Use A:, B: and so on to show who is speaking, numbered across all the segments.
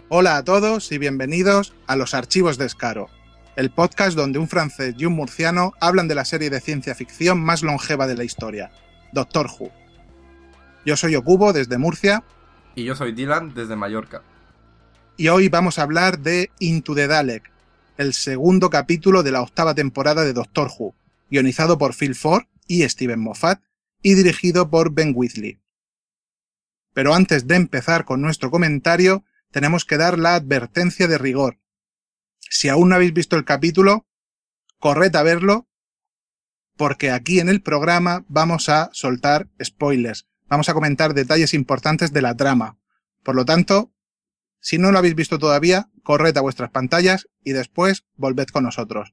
A: Hola a todos y bienvenidos a Los Archivos de Escaro, el podcast donde un francés y un murciano hablan de la serie de ciencia ficción más longeva de la historia, Doctor Who. Yo soy Okubo desde Murcia.
B: Y yo soy Dylan desde Mallorca.
A: Y hoy vamos a hablar de Into the Dalek, el segundo capítulo de la 8ª temporada de Doctor Who, guionizado por Phil Ford y Steven Moffat y dirigido por Ben Wheatley. Pero antes de empezar con nuestro comentario, tenemos que dar la advertencia de rigor. Si aún no habéis visto el capítulo, corred a verlo, porque aquí en el programa vamos a soltar spoilers. Vamos a comentar detalles importantes de la trama. Por lo tanto, si no lo habéis visto todavía, corred a vuestras pantallas y después volved con nosotros.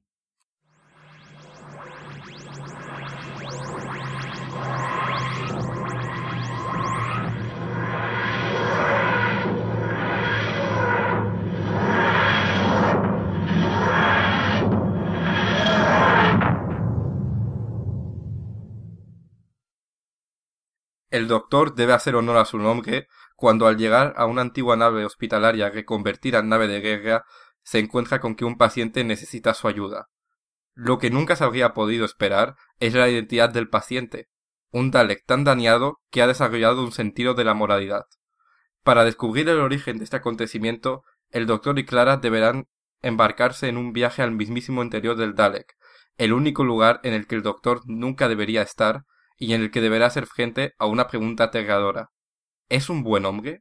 B: El doctor debe hacer honor a su nombre cuando al llegar a una antigua nave hospitalaria reconvertida en nave de guerra, se encuentra con que un paciente necesita su ayuda. Lo que nunca se habría podido esperar es la identidad del paciente, un Dalek tan dañado que ha desarrollado un sentido de la moralidad. Para descubrir el origen de este acontecimiento, el doctor y Clara deberán embarcarse en un viaje al mismísimo interior del Dalek, el único lugar en el que el doctor nunca debería estar y en el que deberá hacer frente a una pregunta aterradora. ¿Es un buen hombre?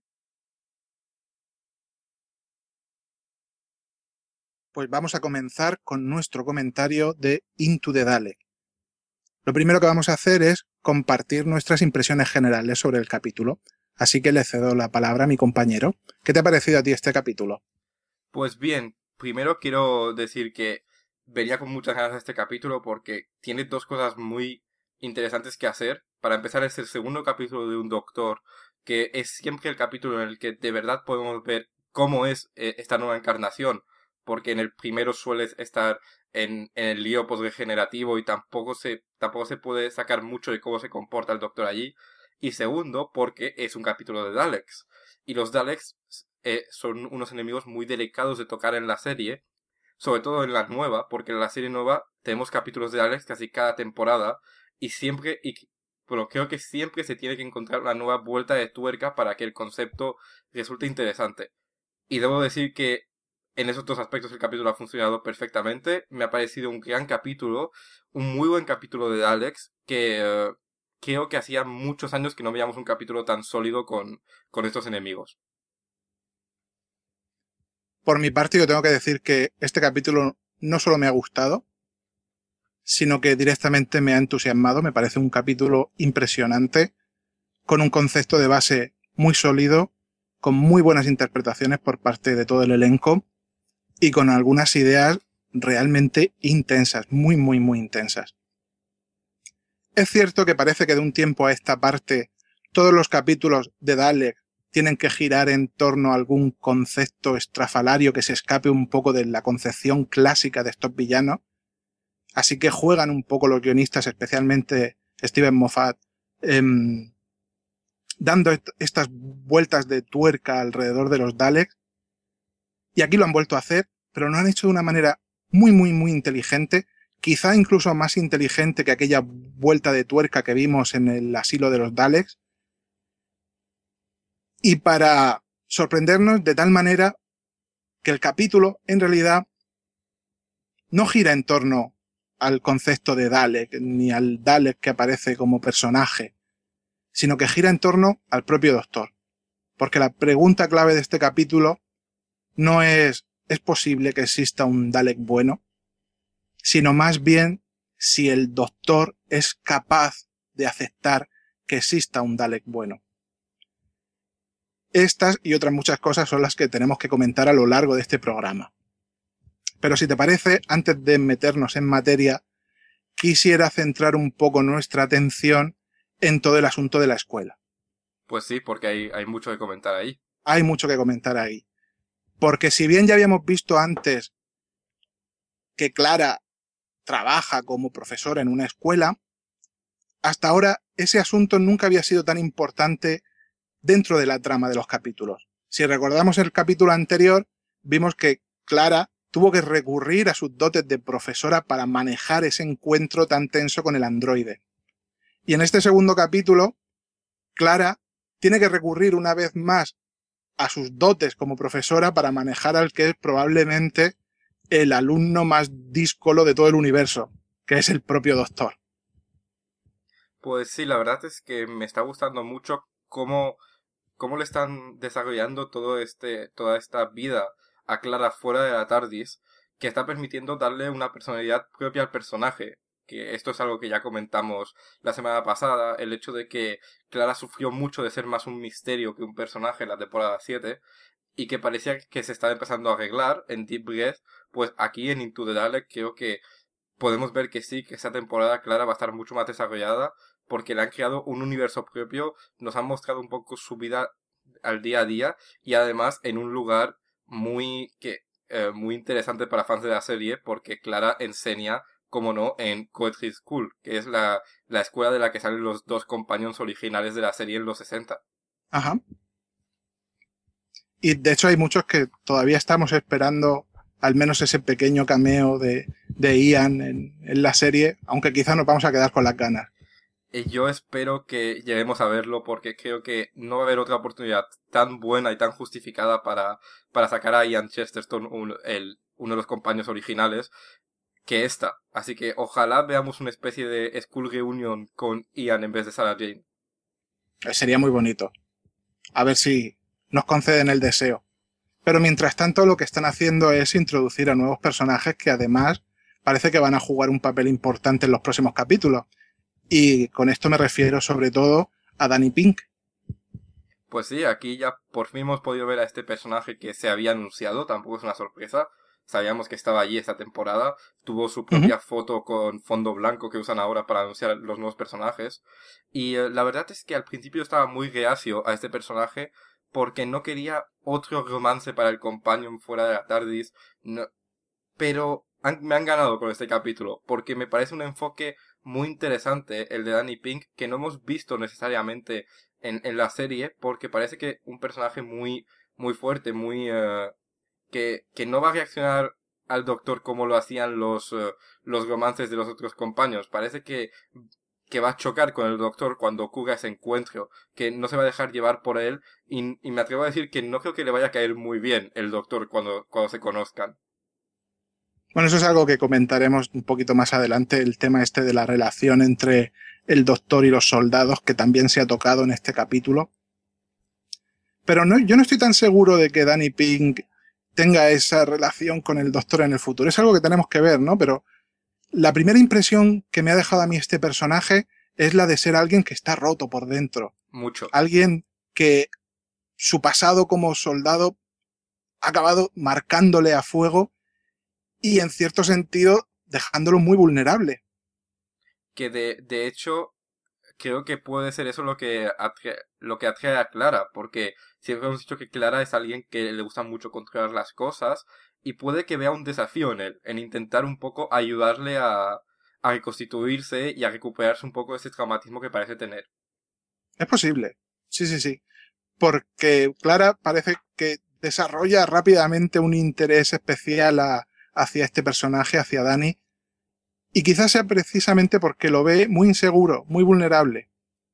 A: Pues vamos a comenzar con nuestro comentario de Into the Dalek. Lo primero que vamos a hacer es compartir nuestras impresiones generales sobre el capítulo, así que le cedo la palabra a mi compañero. ¿Qué te ha parecido a ti este capítulo?
B: Pues bien, primero quiero decir que venía con muchas ganas de este capítulo porque tiene dos cosas muy interesantes que hacer. Para empezar, es el segundo capítulo de un doctor, que es siempre el capítulo en el que de verdad podemos ver cómo es esta nueva encarnación, porque en el primero suele estar en el lío postregenerativo y tampoco se puede sacar mucho de cómo se comporta el doctor allí. Y segundo, porque es un capítulo de Daleks. Y los Daleks son unos enemigos muy delicados de tocar en la serie, sobre todo en la nueva, porque en la serie nueva tenemos capítulos de Daleks casi cada temporada, bueno, creo que siempre se tiene que encontrar una nueva vuelta de tuerca para que el concepto resulte interesante. Y debo decir que en esos dos aspectos el capítulo ha funcionado perfectamente. Me ha parecido un gran capítulo, un muy buen capítulo de Daleks, que creo que hacía muchos años que no veíamos un capítulo tan sólido con estos enemigos.
A: Por mi parte, yo tengo que decir que este capítulo no solo me ha gustado, sino que directamente me ha entusiasmado. Me parece un capítulo impresionante, con un concepto de base muy sólido, con muy buenas interpretaciones por parte de todo el elenco y con algunas ideas realmente intensas, muy, muy, muy intensas. Es cierto que parece que de un tiempo a esta parte todos los capítulos de Dalek tienen que girar en torno a algún concepto estrafalario que se escape un poco de la concepción clásica de estos villanos. Así que juegan un poco los guionistas, especialmente Steven Moffat, dando estas vueltas de tuerca alrededor de los Daleks. Y aquí lo han vuelto a hacer, pero lo han hecho de una manera muy, muy, muy inteligente. Quizá incluso más inteligente que aquella vuelta de tuerca que vimos en el asilo de los Daleks. Y para sorprendernos de tal manera que el capítulo, en realidad, no gira en torno al concepto de Dalek, ni al Dalek que aparece como personaje, sino que gira en torno al propio doctor. Porque la pregunta clave de este capítulo no ¿es posible que exista un Dalek bueno?, sino más bien si el doctor es capaz de aceptar que exista un Dalek bueno. Estas y otras muchas cosas son las que tenemos que comentar a lo largo de este programa. Pero si te parece, antes de meternos en materia, quisiera centrar un poco nuestra atención en todo el asunto de la escuela.
B: Pues sí, porque hay mucho que comentar ahí.
A: Hay mucho que comentar ahí. Porque si bien ya habíamos visto antes que Clara trabaja como profesora en una escuela, hasta ahora ese asunto nunca había sido tan importante dentro de la trama de los capítulos. Si recordamos el capítulo anterior, vimos que Clara tuvo que recurrir a sus dotes de profesora para manejar ese encuentro tan tenso con el androide. Y en este segundo capítulo, Clara tiene que recurrir una vez más a sus dotes como profesora para manejar al que es probablemente el alumno más díscolo de todo el universo, que es el propio doctor.
B: Pues sí, la verdad es que me está gustando mucho cómo le están desarrollando toda esta vida a Clara fuera de la TARDIS, que está permitiendo darle una personalidad propia al personaje. Que esto es algo que ya comentamos la semana pasada, el hecho de que Clara sufrió mucho de ser más un misterio que un personaje en la temporada 7, y que parecía que se estaba empezando a arreglar en Deep Breath, pues aquí en Into the Dalek creo que podemos ver que sí, que esta temporada Clara va a estar mucho más desarrollada, porque le han creado un universo propio, nos han mostrado un poco su vida al día a día, y además en un lugar muy interesante para fans de la serie, porque Clara enseña, como no, en Coetry School, que es la escuela de la que salen los dos compañeros originales de la serie en los 60.
A: Ajá. Y de hecho hay muchos que todavía estamos esperando al menos ese pequeño cameo de Ian en la serie, aunque quizá nos vamos a quedar con las ganas.
B: Y yo espero que lleguemos a verlo, porque creo que no va a haber otra oportunidad tan buena y tan justificada para sacar a Ian Chesterton, uno de los compañeros originales, que esta. Así que ojalá veamos una especie de School Reunion con Ian en vez de Sarah Jane.
A: Sería muy bonito. A ver si nos conceden el deseo. Pero mientras tanto lo que están haciendo es introducir a nuevos personajes que además parece que van a jugar un papel importante en los próximos capítulos. Y con esto me refiero sobre todo a Danny Pink.
B: Pues sí, aquí ya por fin hemos podido ver a este personaje que se había anunciado, tampoco es una sorpresa. Sabíamos que estaba allí esta temporada, tuvo su
A: Uh-huh.
B: propia foto con fondo blanco que usan ahora para anunciar los nuevos personajes. Y la verdad es que al principio estaba muy reacio a este personaje porque no quería otro romance para el companion fuera de la TARDIS. No, pero me han ganado con este capítulo, porque me parece un enfoque muy interesante el de Danny Pink, que no hemos visto necesariamente en la serie, porque parece que un personaje muy fuerte, que no va a reaccionar al doctor como lo hacían los romances de los otros compañeros. Parece que va a chocar con el doctor cuando ocurra ese encuentro, que no se va a dejar llevar por él, y me atrevo a decir que no creo que le vaya a caer muy bien el doctor cuando se conozcan.
A: Bueno, eso es algo que comentaremos un poquito más adelante, el tema este de la relación entre el doctor y los soldados, que también se ha tocado en este capítulo. Pero no, yo no estoy tan seguro de que Danny Pink tenga esa relación con el doctor en el futuro. Es algo que tenemos que ver, ¿no? Pero la primera impresión que me ha dejado a mí este personaje es la de ser alguien que está roto por dentro.
B: Mucho.
A: Alguien que su pasado como soldado ha acabado marcándole a fuego y en cierto sentido dejándolo muy vulnerable.
B: Que de hecho creo que puede ser eso lo que atrae a Clara, porque siempre hemos dicho que Clara es alguien que le gusta mucho controlar las cosas, y puede que vea un desafío en él, en intentar un poco ayudarle a reconstituirse y a recuperarse un poco de ese traumatismo que parece tener.
A: Es posible. Sí, sí, sí. Porque Clara parece que desarrolla rápidamente un interés especial hacia este personaje, hacia Dani, y quizás sea precisamente porque lo ve muy inseguro, muy vulnerable.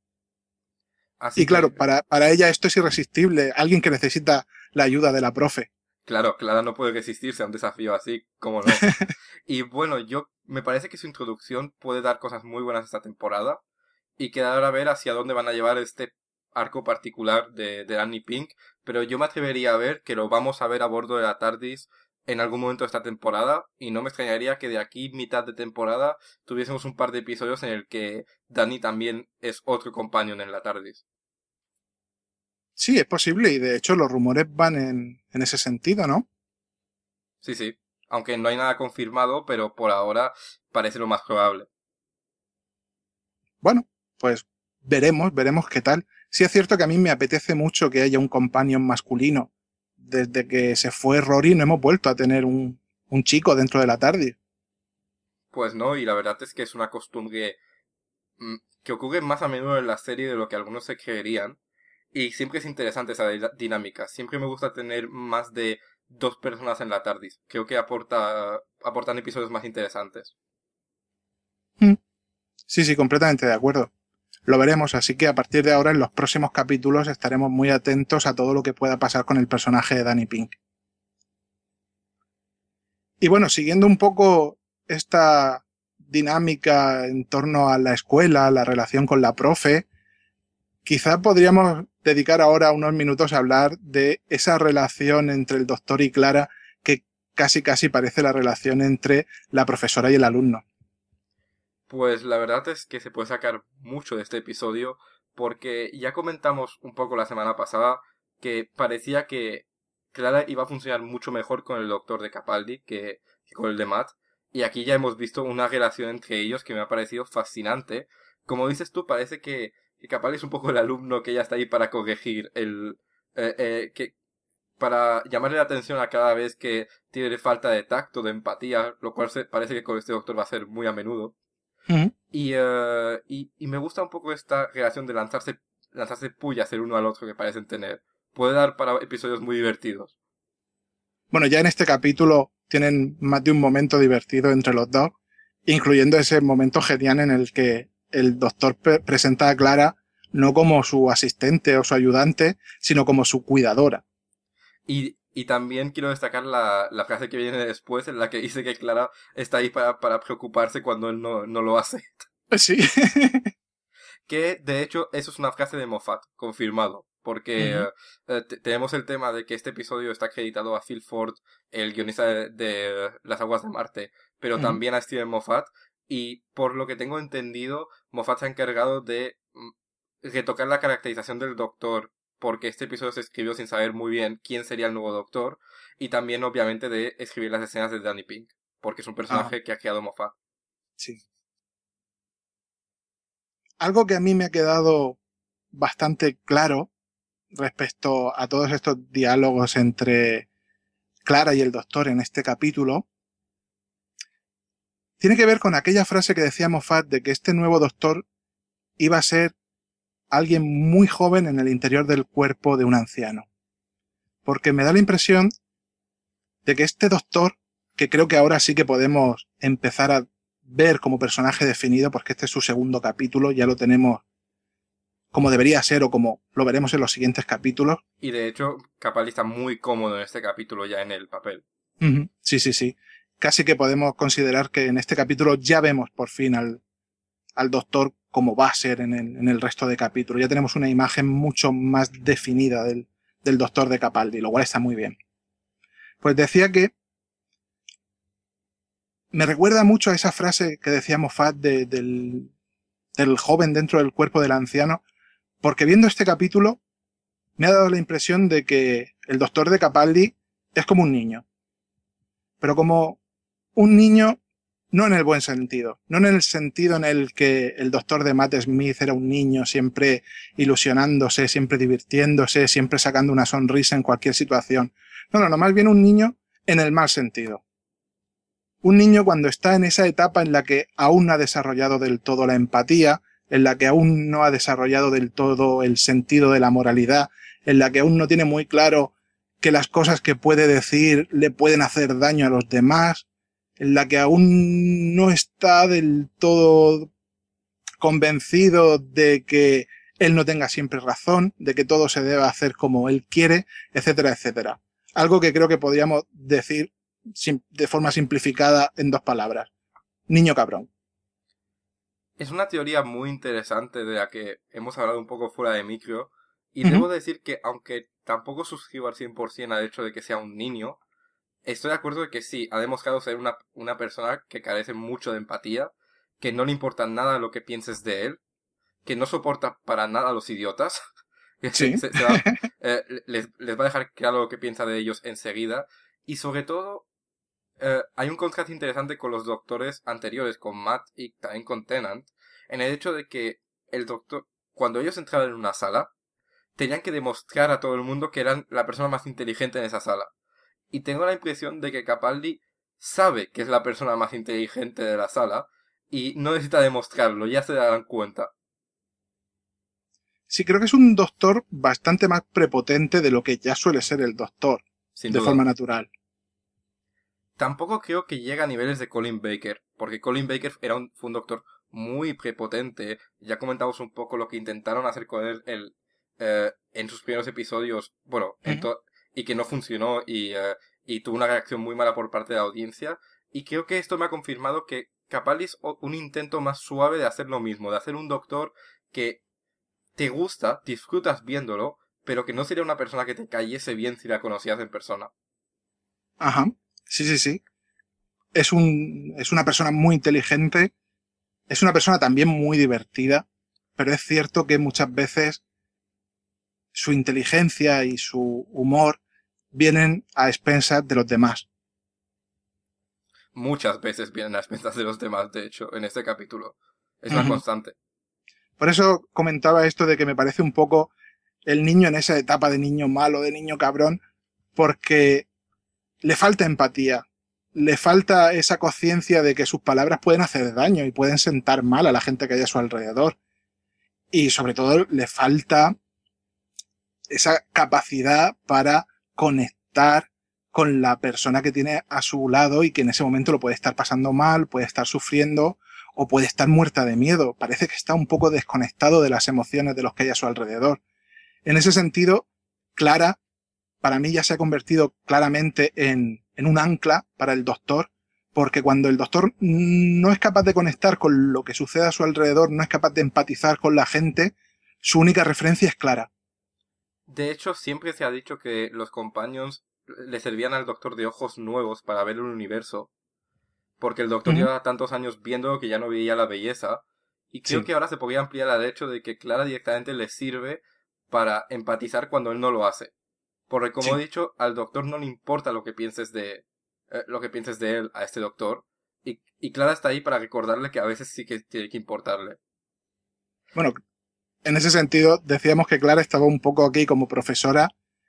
A: Y
B: Así que,
A: claro, para ella esto es irresistible, alguien que necesita la ayuda de la profe.
B: claro, Clara no puede resistirse a un desafío así, como no. Y bueno, me parece que su introducción puede dar cosas muy buenas esta temporada, y queda ahora a ver hacia dónde van a llevar este arco particular de Danny Pink, pero yo me atrevería a ver que lo vamos a ver a bordo de la TARDIS en algún momento de esta temporada, y no me extrañaría que de aquí mitad de temporada tuviésemos un par de episodios en el que Danny también es otro companion en la TARDIS.
A: Sí, es posible, y de hecho los rumores van en ese sentido, ¿no?
B: Sí, sí, aunque no hay nada confirmado, pero por ahora parece lo más probable.
A: Bueno, pues veremos qué tal. Sí es cierto que a mí me apetece mucho que haya un companion masculino. Desde que se fue Rory no hemos vuelto a tener un chico dentro de la tarde.
B: Pues no, y la verdad es que es una costumbre que ocurre más a menudo en la serie de lo que algunos se creerían. Y siempre es interesante esa dinámica. Siempre me gusta tener más de dos personas en la TARDIS. Creo que aportan episodios más interesantes.
A: Mm. Sí, sí, completamente de acuerdo. Lo veremos, así que a partir de ahora en los próximos capítulos estaremos muy atentos a todo lo que pueda pasar con el personaje de Danny Pink. Y bueno, siguiendo un poco esta dinámica en torno a la escuela, la relación con la profe, quizá podríamos dedicar ahora unos minutos a hablar de esa relación entre el doctor y Clara que casi parece la relación entre la profesora y el alumno.
B: Pues la verdad es que se puede sacar mucho de este episodio porque ya comentamos un poco la semana pasada que parecía que Clara iba a funcionar mucho mejor con el doctor de Capaldi que con el de Matt. Y aquí ya hemos visto una relación entre ellos que me ha parecido fascinante. Como dices tú, parece que Capaldi es un poco el alumno que ya está ahí para corregir para llamarle la atención a cada vez que tiene falta de tacto, de empatía, lo cual parece que con este doctor va a ser muy a menudo.
A: Uh-huh.
B: Y me gusta un poco esta relación de lanzarse pullas el uno al otro que parecen tener. Puede dar para episodios muy divertidos.
A: Bueno, ya en este capítulo tienen más de un momento divertido entre los dos, incluyendo ese momento genial en el que el doctor presenta a Clara no como su asistente o su ayudante, sino como su cuidadora.
B: Y también quiero destacar la frase que viene después en la que dice que Clara está ahí para preocuparse cuando él no lo hace.
A: Sí.
B: Que de hecho eso es una frase de Moffat, confirmado. Porque
A: Uh-huh.
B: tenemos el tema de que este episodio está acreditado a Phil Ford, el guionista de Las Aguas de Marte, pero
A: Uh-huh.
B: también a Steven Moffat. Y por lo que tengo entendido, Moffat se ha encargado de retocar la caracterización del Doctor, porque este episodio se escribió sin saber muy bien quién sería el nuevo Doctor, y también obviamente de escribir las escenas de Danny Pink, porque es un
A: Ah,
B: personaje que ha creado Moffat.
A: sí. Algo que a mí me ha quedado bastante claro respecto a todos estos diálogos entre Clara y el doctor en este capítulo tiene que ver con aquella frase que decía Moffat de que este nuevo doctor iba a ser alguien muy joven en el interior del cuerpo de un anciano. Porque me da la impresión de que este doctor, que creo que ahora sí que podemos empezar a ver como personaje definido, porque este es su segundo capítulo, ya lo tenemos como debería ser o como lo veremos en los siguientes capítulos.
B: Y de hecho, Capaldi está muy cómodo en este capítulo ya en el papel.
A: Uh-huh. Sí, sí, sí. Casi que podemos considerar que en este capítulo ya vemos por fin al doctor como va a ser en el resto de capítulos. Ya tenemos una imagen mucho más definida del doctor de Capaldi, lo cual está muy bien. Pues decía que me recuerda mucho a esa frase que decía Moffat del joven dentro del cuerpo del anciano, porque viendo este capítulo me ha dado la impresión de que el doctor de Capaldi es como un niño, pero como un niño no en el buen sentido, no en el sentido en el que el doctor de Matt Smith era un niño siempre ilusionándose, siempre divirtiéndose, siempre sacando una sonrisa en cualquier situación. No, más bien un niño en el mal sentido. Un niño cuando está en esa etapa en la que aún no ha desarrollado del todo la empatía, en la que aún no ha desarrollado del todo el sentido de la moralidad, en la que aún no tiene muy claro que las cosas que puede decir le pueden hacer daño a los demás, en la que aún no está del todo convencido de que él no tenga siempre razón, de que todo se debe hacer como él quiere, etcétera, etcétera. Algo que creo que podríamos decir de forma simplificada en dos palabras. Niño cabrón.
B: Es una teoría muy interesante de la que hemos hablado un poco fuera de micro. Y
A: Uh-huh.
B: debo decir que, aunque tampoco suscribo al 100% al hecho de que sea un niño, estoy de acuerdo de que sí, ha demostrado ser una persona que carece mucho de empatía, que no le importa nada lo que pienses de él, que no soporta para nada a los idiotas, que
A: Sí.
B: les va a dejar claro lo que piensa de ellos enseguida. Y sobre todo, hay un contraste interesante con los doctores anteriores, con Matt y también con Tennant, en el hecho de que el doctor, cuando ellos entraban en una sala, tenían que demostrar a todo el mundo que eran la persona más inteligente en esa sala. Y tengo la impresión de que Capaldi sabe que es la persona más inteligente de la sala y no necesita demostrarlo, ya se darán cuenta.
A: Sí, creo que es un doctor bastante más prepotente de lo que ya suele ser el doctor,
B: Sin
A: de
B: duda.
A: forma natural.
B: Tampoco creo que llegue a niveles de Colin Baker, porque Colin Baker fue un doctor muy prepotente. Ya comentamos un poco lo que intentaron hacer con él en sus primeros episodios, bueno,
A: Ujú.
B: y que no funcionó y tuvo una reacción muy mala por parte de la audiencia. Y creo que esto me ha confirmado que Capaldi es un intento más suave de hacer lo mismo, de hacer un doctor que te gusta, disfrutas viéndolo, pero que no sería una persona que te cayese bien si la conocías en persona.
A: Ajá. Sí, sí, sí. Es una persona muy inteligente, es una persona también muy divertida, pero es cierto que muchas veces su inteligencia y su humor vienen a expensas de los demás.
B: Muchas veces vienen a expensas de los demás, de hecho, en este capítulo. Es una
A: Ujú.
B: constante.
A: Por eso comentaba esto de que me parece un poco el niño en esa etapa de niño malo, de niño cabrón, porque le falta empatía, le falta esa conciencia de que sus palabras pueden hacer daño y pueden sentar mal a la gente que hay a su alrededor. Y sobre todo le falta esa capacidad para conectar con la persona que tiene a su lado y que en ese momento lo puede estar pasando mal, puede estar sufriendo o puede estar muerta de miedo. Parece que está un poco desconectado de las emociones de los que hay a su alrededor. En ese sentido, Clara, para mí ya se ha convertido claramente en un ancla para el doctor, porque cuando el doctor no es capaz de conectar con lo que sucede a su alrededor, no es capaz de empatizar con la gente, su única referencia es Clara.
B: De hecho, siempre se ha dicho que los Companions le servían al Doctor de ojos nuevos para ver el universo, porque el Doctor
A: Ujú.
B: llevaba tantos años viendo que ya no veía la belleza, y creo
A: Sí,
B: que ahora se podría ampliar al hecho de que Clara directamente le sirve para empatizar cuando él no lo hace. Porque como he
A: sí.
B: dicho, al Doctor no le importa lo que pienses de él a este Doctor, y Clara está ahí para recordarle que a veces sí que tiene que importarle.
A: Bueno, en ese sentido, decíamos que Clara estaba un poco aquí como profesora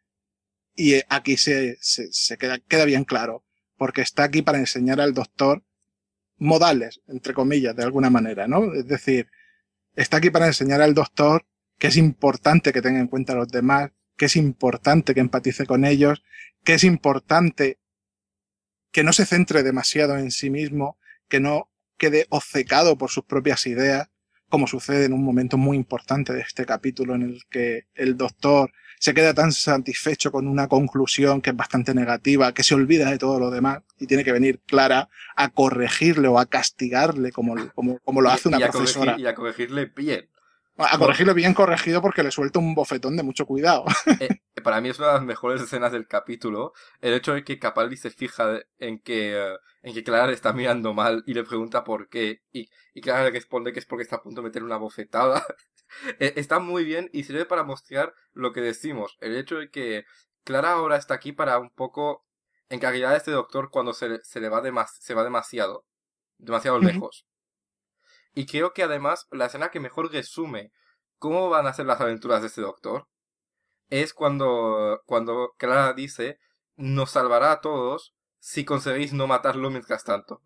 A: y aquí se queda bien claro, porque está aquí para enseñar al doctor modales, entre comillas, de alguna manera, ¿no? Es decir, está aquí para enseñar al doctor que es importante que tenga en cuenta a los demás, que es importante que empatice con ellos, que es importante que no se centre demasiado en sí mismo, que no quede obcecado por sus propias ideas, como sucede en un momento muy importante de este capítulo en el que el doctor se queda tan satisfecho con una conclusión que es bastante negativa, que se olvida de todo lo demás y tiene que venir Clara a corregirle o a castigarle como lo hace una profesora.
B: Y a corregirle bien.
A: A corregirle bien corregido porque le suelta un bofetón de mucho cuidado.
B: Para mí es una de las mejores escenas del capítulo. El hecho de que Capaldi se fija en que Clara le está mirando mal y le pregunta por qué. Y Clara le responde que es porque está a punto de meter una bofetada. Está muy bien y sirve para mostrar lo que decimos. El hecho de que Clara ahora está aquí para un poco encarrilar a este doctor cuando se va demasiado lejos. Y creo que además la escena que mejor resume cómo van a ser las aventuras de este doctor es cuando Clara dice, nos salvará a todos si conseguís no matarlo mientras tanto.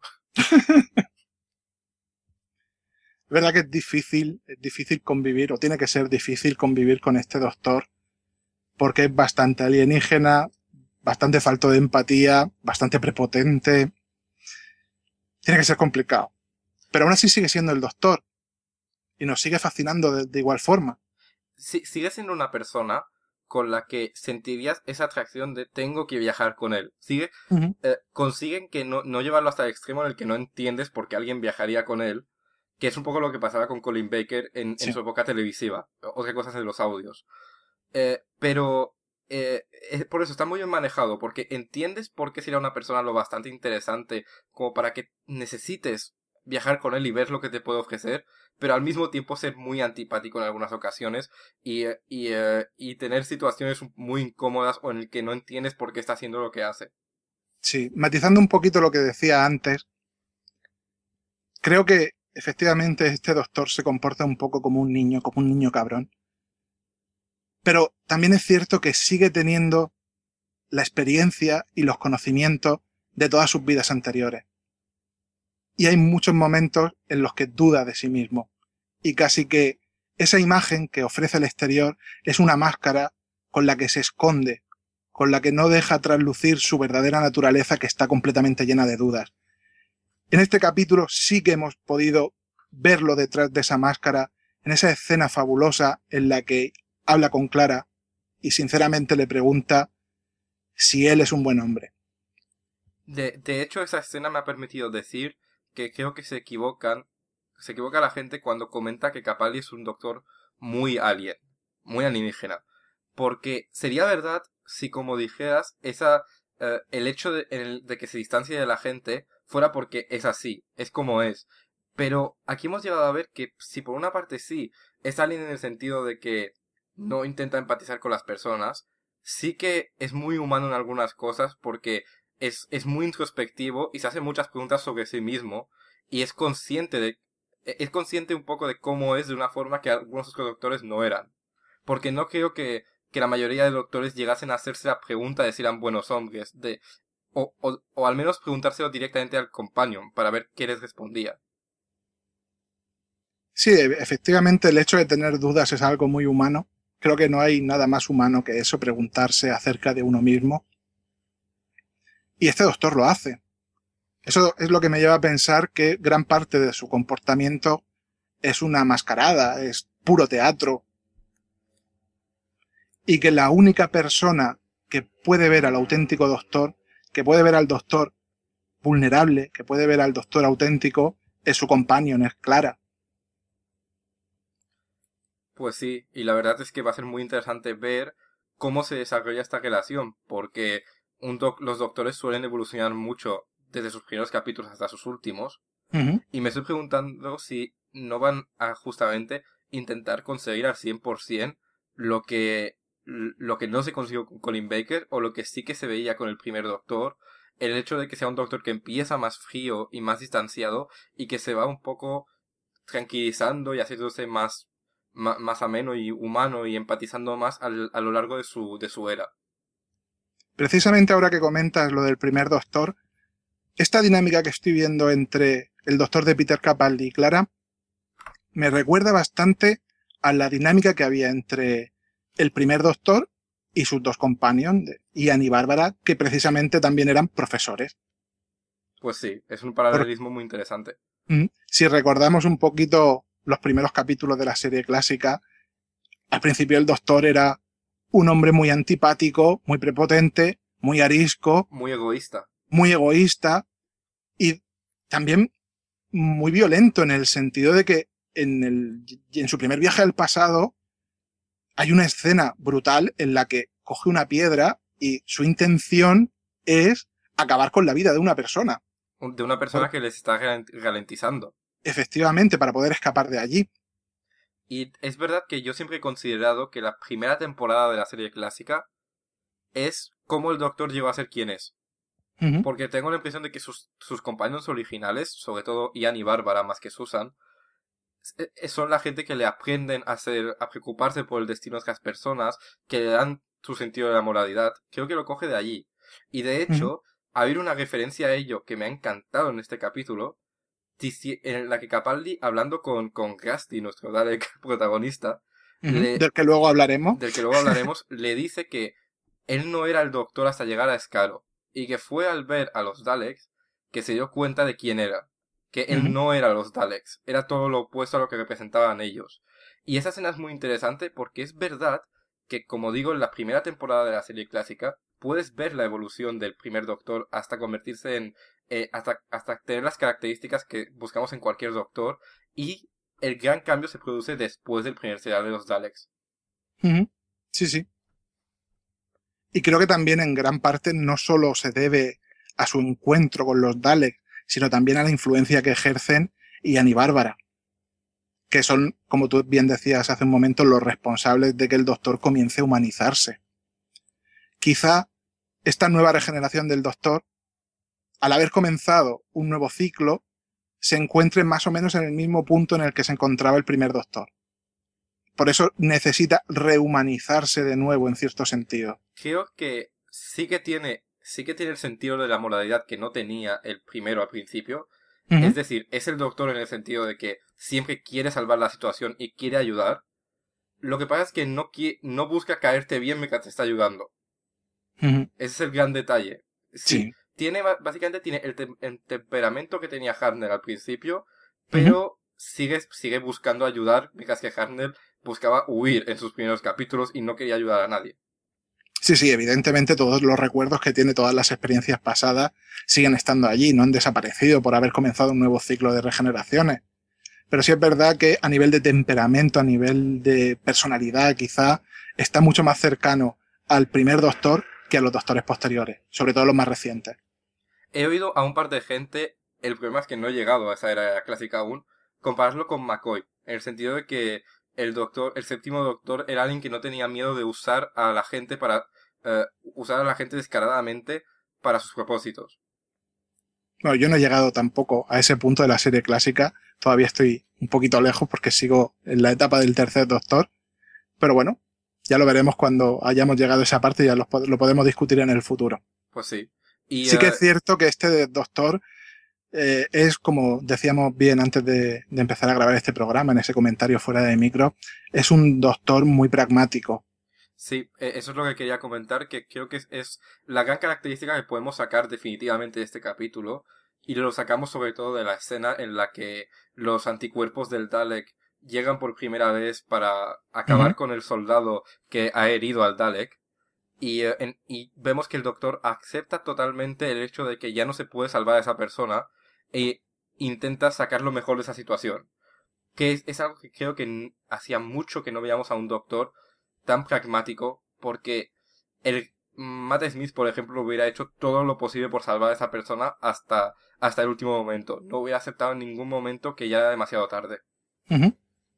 A: Es verdad que es difícil convivir, o tiene que ser difícil convivir con este doctor, porque es bastante alienígena, bastante falto de empatía, bastante prepotente. Tiene que ser complicado. Pero aún así sigue siendo el doctor, y nos sigue fascinando de igual forma.
B: Sigue siendo una persona con la que sentirías esa atracción de tengo que viajar con él.
A: Ujú.
B: Consiguen que no llevarlo hasta el extremo en el que no entiendes por qué alguien viajaría con él, que es un poco lo que pasaba con Colin Baker en
A: Sí.
B: su época televisiva, otra cosa de los audios. Pero por eso está muy bien manejado, porque entiendes por qué sería una persona lo bastante interesante como para que necesites viajar con él y ver lo que te puede ofrecer, pero al mismo tiempo ser muy antipático en algunas ocasiones y tener situaciones muy incómodas o en el que no entiendes por qué está haciendo lo que hace.
A: Sí, matizando un poquito lo que decía antes, creo que efectivamente este doctor se comporta un poco como un niño cabrón. Pero también es cierto que sigue teniendo la experiencia y los conocimientos de todas sus vidas anteriores. Y hay muchos momentos en los que duda de sí mismo y casi que esa imagen que ofrece el exterior es una máscara con la que se esconde, con la que no deja traslucir su verdadera naturaleza, que está completamente llena de dudas. En este capítulo sí que hemos podido verlo detrás de esa máscara, en esa escena fabulosa en la que habla con Clara y sinceramente le pregunta si él es un buen hombre.
B: De hecho, esa escena me ha permitido decir que creo que se equivoca la gente cuando comenta que Capaldi es un doctor muy alien, muy alienígena. Porque sería verdad si, como dijeras, el hecho de que se distancie de la gente fuera porque es así, es como es. Pero aquí hemos llegado a ver que si por una parte sí, es alien en el sentido de que no intenta empatizar con las personas, sí que es muy humano en algunas cosas porque es muy introspectivo y se hace muchas preguntas sobre sí mismo y es consciente un poco de cómo es de una forma que algunos otros doctores no eran. Porque no creo que la mayoría de doctores llegasen a hacerse la pregunta de si eran buenos hombres, o al menos preguntárselo directamente al companion para ver qué les respondía.
A: Sí, efectivamente el hecho de tener dudas es algo muy humano. Creo que no hay nada más humano que eso, preguntarse acerca de uno mismo. Y este doctor lo hace. Eso es lo que me lleva a pensar que gran parte de su comportamiento es una mascarada, es puro teatro. Y que la única persona que puede ver al auténtico doctor, que puede ver al doctor vulnerable, que puede ver al doctor auténtico, es su companion, es Clara.
B: Pues sí, y la verdad es que va a ser muy interesante ver cómo se desarrolla esta relación, porque los doctores suelen evolucionar mucho desde sus primeros capítulos hasta sus últimos,
A: Uh-huh.
B: y me estoy preguntando si no van a justamente intentar conseguir al 100% lo que, lo que no se consiguió con Colin Baker, o lo que sí que se veía con el primer doctor, el hecho de que sea un doctor que empieza más frío y más distanciado, y que se va un poco tranquilizando y haciéndose más ameno y humano y empatizando más a lo largo de su era.
A: Precisamente ahora que comentas lo del primer doctor, esta dinámica que estoy viendo entre el doctor de Peter Capaldi y Clara me recuerda bastante a la dinámica que había entre el primer doctor y sus dos companions, Ian y Bárbara, que precisamente también eran profesores.
B: Pues sí, es un
A: Por,
B: paralelismo muy interesante.
A: si recordamos un poquito los primeros capítulos de la serie clásica, al principio el doctor era un hombre muy antipático, muy prepotente, muy arisco,
B: Muy egoísta.
A: muy egoísta y también muy violento en el sentido de que en su primer viaje al pasado hay una escena brutal en la que coge una piedra y su intención es acabar con la vida de una persona.
B: De una persona que les está ralentizando.
A: Efectivamente, para poder escapar de allí.
B: Y es verdad que yo siempre he considerado que la primera temporada de la serie clásica es cómo el Doctor llegó a ser quien es.
A: Uh-huh.
B: Porque tengo la impresión de que sus compañeros originales, sobre todo Ian y Bárbara más que Susan, son la gente que le aprenden a preocuparse por el destino de otras personas, que le dan su sentido de la moralidad. Creo que lo coge de allí. Y de
A: Uh-huh.
B: hecho, ha habido una referencia a ello que me ha encantado en este capítulo, en la que Capaldi, hablando con Rusty, nuestro Dalek protagonista,
A: Uh-huh. Del que luego hablaremos.
B: del que luego hablaremos, le dice que él no era el doctor hasta llegar a Skaro, y que fue al ver a los Daleks que se dio cuenta de quién era, que él
A: Uh-huh.
B: no era los Daleks, era todo lo opuesto a lo que representaban ellos. Y esa escena es muy interesante porque es verdad que, como digo, en la primera temporada de la serie clásica, puedes ver la evolución del primer doctor hasta convertirse hasta tener las características que buscamos en cualquier doctor, y el gran cambio se produce después del primer serial de los Daleks.
A: Uh-huh. Sí, sí. Y creo que también en gran parte no solo se debe a su encuentro con los Daleks, sino también a la influencia que ejercen Ian y Bárbara, que son, como tú bien decías hace un momento, los responsables de que el Doctor comience a humanizarse. Quizá esta nueva regeneración del Doctor, al haber comenzado un nuevo ciclo, se encuentre más o menos en el mismo punto en el que se encontraba el primer Doctor. Por eso necesita rehumanizarse de nuevo en cierto sentido.
B: Creo que sí que tiene el sentido de la moralidad que no tenía el primero al principio.
A: Uh-huh.
B: Es decir, es el doctor en el sentido de que siempre quiere salvar la situación y quiere ayudar, Lo que pasa es que no busca caerte bien mientras te está ayudando.
A: Ujú.
B: Ese es el gran detalle. Sí,
A: Sí.
B: básicamente tiene el temperamento que tenía Hartnell al principio,
A: Ujú.
B: pero sigue buscando ayudar, mientras que Hartnell buscaba huir en sus primeros capítulos y no quería ayudar a nadie.
A: Sí, sí, evidentemente todos los recuerdos que tiene, todas las experiencias pasadas siguen estando allí, no han desaparecido por haber comenzado un nuevo ciclo de regeneraciones. Pero sí es verdad que a nivel de temperamento, a nivel de personalidad, quizá está mucho más cercano al primer Doctor que a los Doctores posteriores, sobre todo los más recientes.
B: He oído a un par de gente, el problema es que no he llegado a esa era clásica aún, compararlo con McCoy, en el sentido de que el séptimo doctor era alguien que no tenía miedo de usar a la gente usar a la gente descaradamente para sus propósitos.
A: Bueno, yo no he llegado tampoco a ese punto de la serie clásica, todavía estoy un poquito lejos porque sigo en la etapa del tercer Doctor, pero bueno, ya lo veremos cuando hayamos llegado a esa parte y ya lo podemos discutir en el futuro.
B: Pues sí. Y
A: Sí que es cierto que este Doctor es, como decíamos bien antes de empezar a grabar este programa, en ese comentario fuera de micro, es un Doctor muy pragmático.
B: sí, eso es lo que quería comentar, que creo que es la gran característica que podemos sacar definitivamente de este capítulo, y lo sacamos sobre todo de la escena en la que los anticuerpos del Dalek llegan por primera vez para acabar
A: Ujú.
B: con el soldado que ha herido al Dalek, y vemos que el doctor acepta totalmente el hecho de que ya no se puede salvar a esa persona, e intenta sacar lo mejor de esa situación. Que es algo que creo que hacía mucho que no veíamos a un doctor tan pragmático, porque el Matt Smith, por ejemplo, hubiera hecho todo lo posible por salvar a esa persona hasta el último momento. No hubiera aceptado en ningún momento que ya era demasiado tarde.
A: Ujú.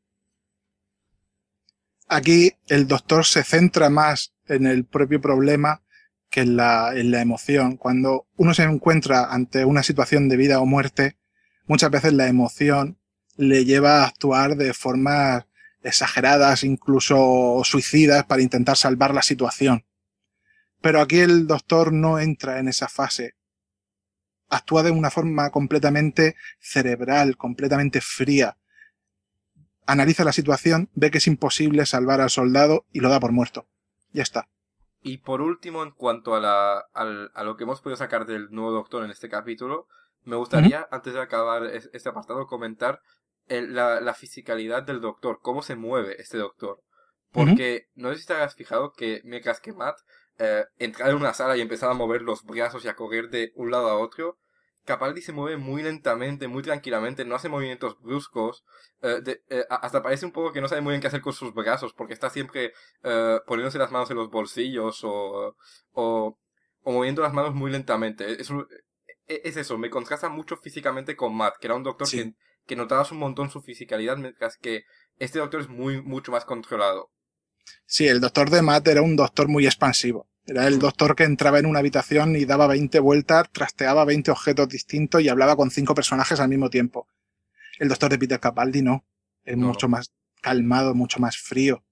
A: Aquí el Doctor se centra más en el propio problema que en la emoción. Cuando uno se encuentra ante una situación de vida o muerte, muchas veces la emoción le lleva a actuar de formas exageradas, incluso suicidas, para intentar salvar la situación. Pero aquí el Doctor no entra en esa fase. Actúa de una forma completamente cerebral, completamente fría. Analiza la situación, ve que es imposible salvar al soldado y lo da por muerto. Ya está.
B: Y por último, en cuanto a lo que hemos podido sacar del nuevo doctor en este capítulo, me
A: Ujú.
B: gustaría, antes de acabar este apartado, comentar la fisicalidad del doctor, cómo se mueve este doctor.
A: Ujú.
B: Porque no sé si te has fijado que mientras que Matt entraba en una sala y empezaba a mover los brazos y a correr de un lado a otro, Capaldi se mueve muy lentamente, muy tranquilamente, no hace movimientos bruscos, hasta parece un poco que no sabe muy bien qué hacer con sus brazos, porque está siempre poniéndose las manos en los bolsillos o, o moviendo las manos muy lentamente. Es eso, me contrasta mucho físicamente con Matt, que era un doctor
A: Sí.
B: que notabas un montón su fisicalidad, mientras que este doctor es mucho más controlado.
A: Sí, el doctor de Matt era un doctor muy expansivo. Era el
B: Mm,
A: doctor que entraba en una habitación y daba 20 vueltas, trasteaba 20 objetos distintos y hablaba con 5 personajes al mismo tiempo. El doctor de Peter Capaldi no. Es
B: no,
A: mucho
B: no.
A: más calmado, mucho más frío.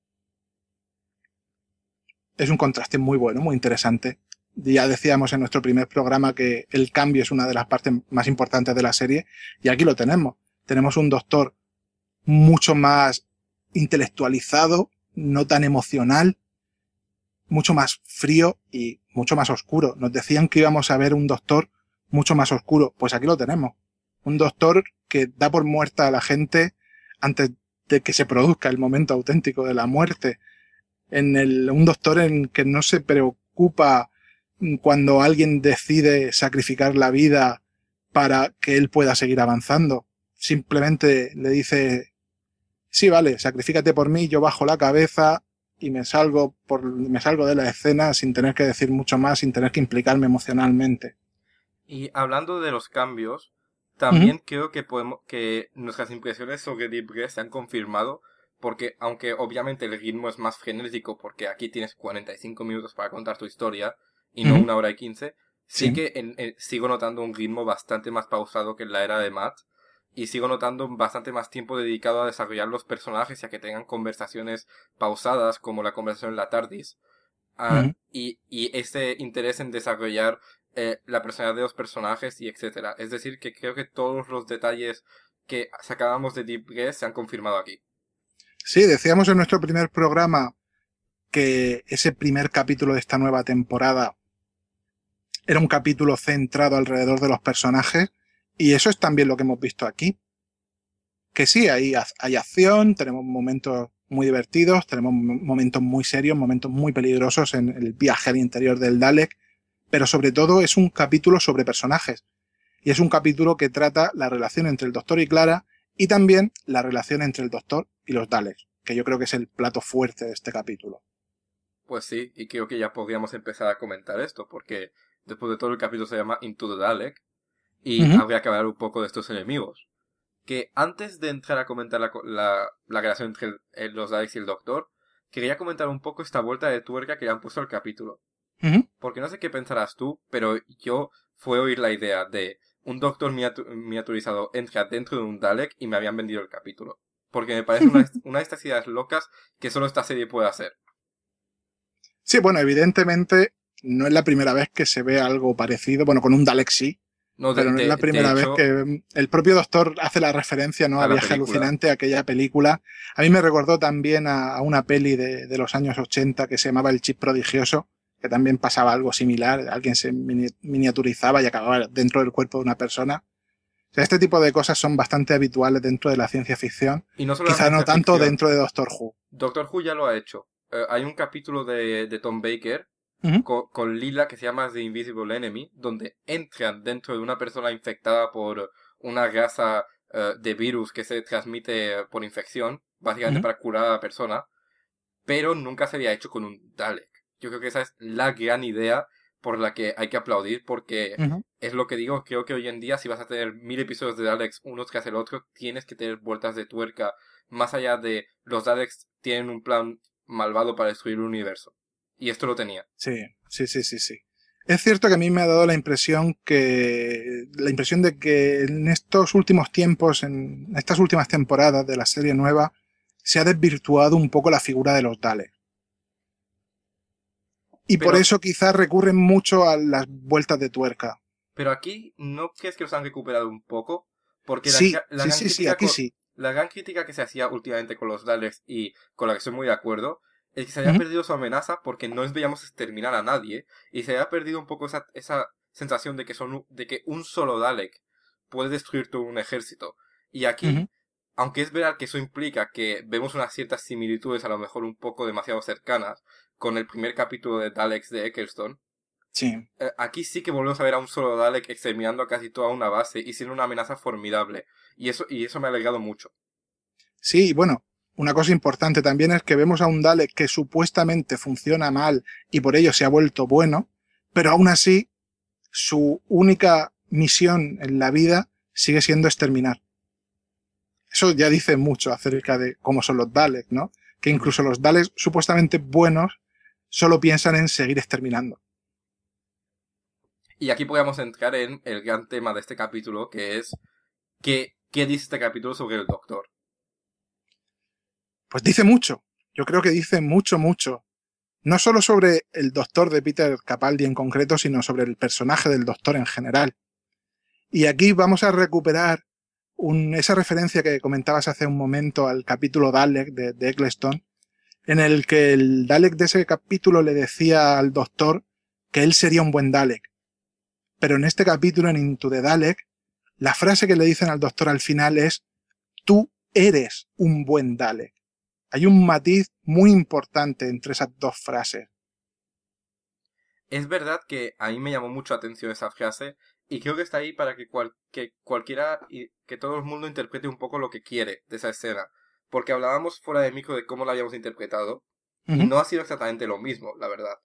A: Es un contraste muy bueno, muy interesante. Ya decíamos en nuestro primer programa que el cambio es una de las partes más importantes de la serie y aquí lo tenemos. Tenemos un doctor mucho más intelectualizado, no tan emocional, mucho más frío y mucho más oscuro. Nos decían que íbamos a ver un doctor mucho más oscuro. Pues aquí lo tenemos. Un doctor que da por muerta a la gente antes de que se produzca el momento auténtico de la muerte. Un doctor en que no se preocupa cuando alguien decide sacrificar la vida para que él pueda seguir avanzando. Simplemente le dice, sí, vale, sacrifícate por mí, yo bajo la cabeza y me salgo de la escena sin tener que decir mucho más, sin tener que implicarme emocionalmente.
B: Y hablando de los cambios,
A: Ujú.
B: también creo que nuestras impresiones sobre Deep Red se han confirmado, porque aunque obviamente el ritmo es más frenético, porque aquí tienes 45 minutos para contar tu historia y no
A: Ujú.
B: 1 hora y 15, sí
A: Sí.
B: que sigo notando un ritmo bastante más pausado que en la era de Matt, y sigo notando bastante más tiempo dedicado a desarrollar los personajes y a que tengan conversaciones pausadas, como la conversación en la TARDIS.
A: Ujú.
B: Y ese interés en desarrollar la personalidad de los personajes y etcétera. Es decir, que creo que todos los detalles que sacábamos de Deep Red se han confirmado aquí.
A: Sí, decíamos en nuestro primer programa que ese primer capítulo de esta nueva temporada era un capítulo centrado alrededor de los personajes y eso es también lo que hemos visto aquí. Que sí, hay acción, tenemos momentos muy divertidos, tenemos momentos muy serios, momentos muy peligrosos en el viaje al interior del Dalek, pero sobre todo es un capítulo sobre personajes. Y es un capítulo que trata la relación entre el Doctor y Clara y también la relación entre el Doctor y los Daleks, que yo creo que es el plato fuerte de este capítulo.
B: Pues sí, y creo que ya podríamos empezar a comentar esto, porque después de todo el capítulo se llama Into the Dalek, y
A: Ujú.
B: habría que hablar un poco de estos enemigos. Que antes de entrar a comentar la relación entre los Daleks y el Doctor, quería comentar un poco esta vuelta de tuerca que le han puesto al capítulo.
A: Ujú.
B: Porque no sé qué pensarás tú, pero yo fue oír la idea de un Doctor miniaturizado entra dentro de un Dalek y me habían vendido el capítulo. Porque me parece una de estas ideas locas que solo esta serie puede hacer.
A: Sí, bueno, evidentemente no es la primera vez que se ve algo parecido, bueno, con un Dalek sí,
B: No,
A: pero no es la
B: de
A: primera vez
B: hecho,
A: que el propio Doctor hace la referencia, ¿no?,
B: a
A: a
B: la
A: Viaje
B: película.
A: Alucinante, aquella película. A mí me recordó también a una peli de los años 80 que se llamaba El Chip Prodigioso, que también pasaba algo similar, alguien se miniaturizaba y acababa dentro del cuerpo de una persona. O sea, este tipo de cosas son bastante habituales dentro de la ciencia ficción,
B: Y no solo la
A: quizá no
B: ciencia
A: tanto
B: ficción.
A: dentro de Doctor Who.
B: Doctor Who ya lo ha hecho. Hay un capítulo de Tom Baker
A: Ujú,
B: con Lila que se llama The Invisible Enemy, donde entran dentro de una persona infectada por una raza de virus que se transmite por infección, básicamente
A: ujú,
B: para curar a la persona, pero nunca se había hecho con un Dalek. Yo creo que esa es la gran idea por la que hay que aplaudir, porque
A: ujú.
B: es lo que digo, creo que hoy en día si vas a tener 1000 episodios de Daleks uno tras el otro, tienes que tener vueltas de tuerca, más allá de los Daleks tienen un plan malvado para destruir el universo. Y esto lo tenía.
A: Sí, sí, sí, sí, sí. Es cierto que a mí me ha dado la impresión de que en estos últimos tiempos, en estas últimas temporadas de la serie nueva, se ha desvirtuado un poco la figura de los Daleks. Y por
B: Pero,
A: eso quizás recurren mucho a las vueltas de tuerca.
B: pero aquí no crees que los han recuperado un poco, porque
A: Sí, sí, sí, sí, aquí sí.
B: la gran crítica que se hacía últimamente con los Daleks y con la que estoy muy de acuerdo, es que se había
A: Ujú,
B: perdido su amenaza porque no veíamos exterminar a nadie y se había perdido un poco esa sensación de que de que un solo Dalek puede destruir todo un ejército. Y
A: ujú.
B: aquí, aunque es verdad que eso implica que vemos unas ciertas similitudes a lo mejor un poco demasiado cercanas con el primer capítulo de Daleks de Eccleston,
A: Sí,
B: aquí sí que volvemos a ver a un solo Dalek exterminando a casi toda una base y siendo una amenaza formidable. Y eso me ha alegrado mucho.
A: sí, y bueno, una cosa importante también es que vemos a un Dalek que supuestamente funciona mal y por ello se ha vuelto bueno, pero aún así su única misión en la vida sigue siendo exterminar. Eso ya dice mucho acerca de cómo son los Daleks, ¿no? Que
B: Ujú.
A: incluso los Daleks supuestamente buenos solo piensan en seguir exterminando.
B: Y aquí podemos entrar en el gran tema de este capítulo, que es qué dice este capítulo sobre el Doctor.
A: Pues dice mucho. Yo creo que dice mucho, mucho. No solo sobre el Doctor de Peter Capaldi en concreto, sino sobre el personaje del Doctor en general. Y aquí vamos a recuperar esa referencia que comentabas hace un momento al capítulo Dalek de Eccleston, en el que el Dalek de ese capítulo le decía al Doctor que él sería un buen Dalek. Pero en este capítulo, en Into the Dalek, la frase que le dicen al Doctor al final es: tú eres un buen Dalek. Hay un matiz muy importante entre esas dos frases.
B: Es verdad que a mí me llamó mucho la atención esa frase y creo que está ahí para que cualquiera y que todo el mundo interprete un poco lo que quiere de esa escena. Porque hablábamos fuera de micro de cómo la habíamos interpretado y
A: Ujú,
B: no ha sido exactamente lo mismo, la verdad.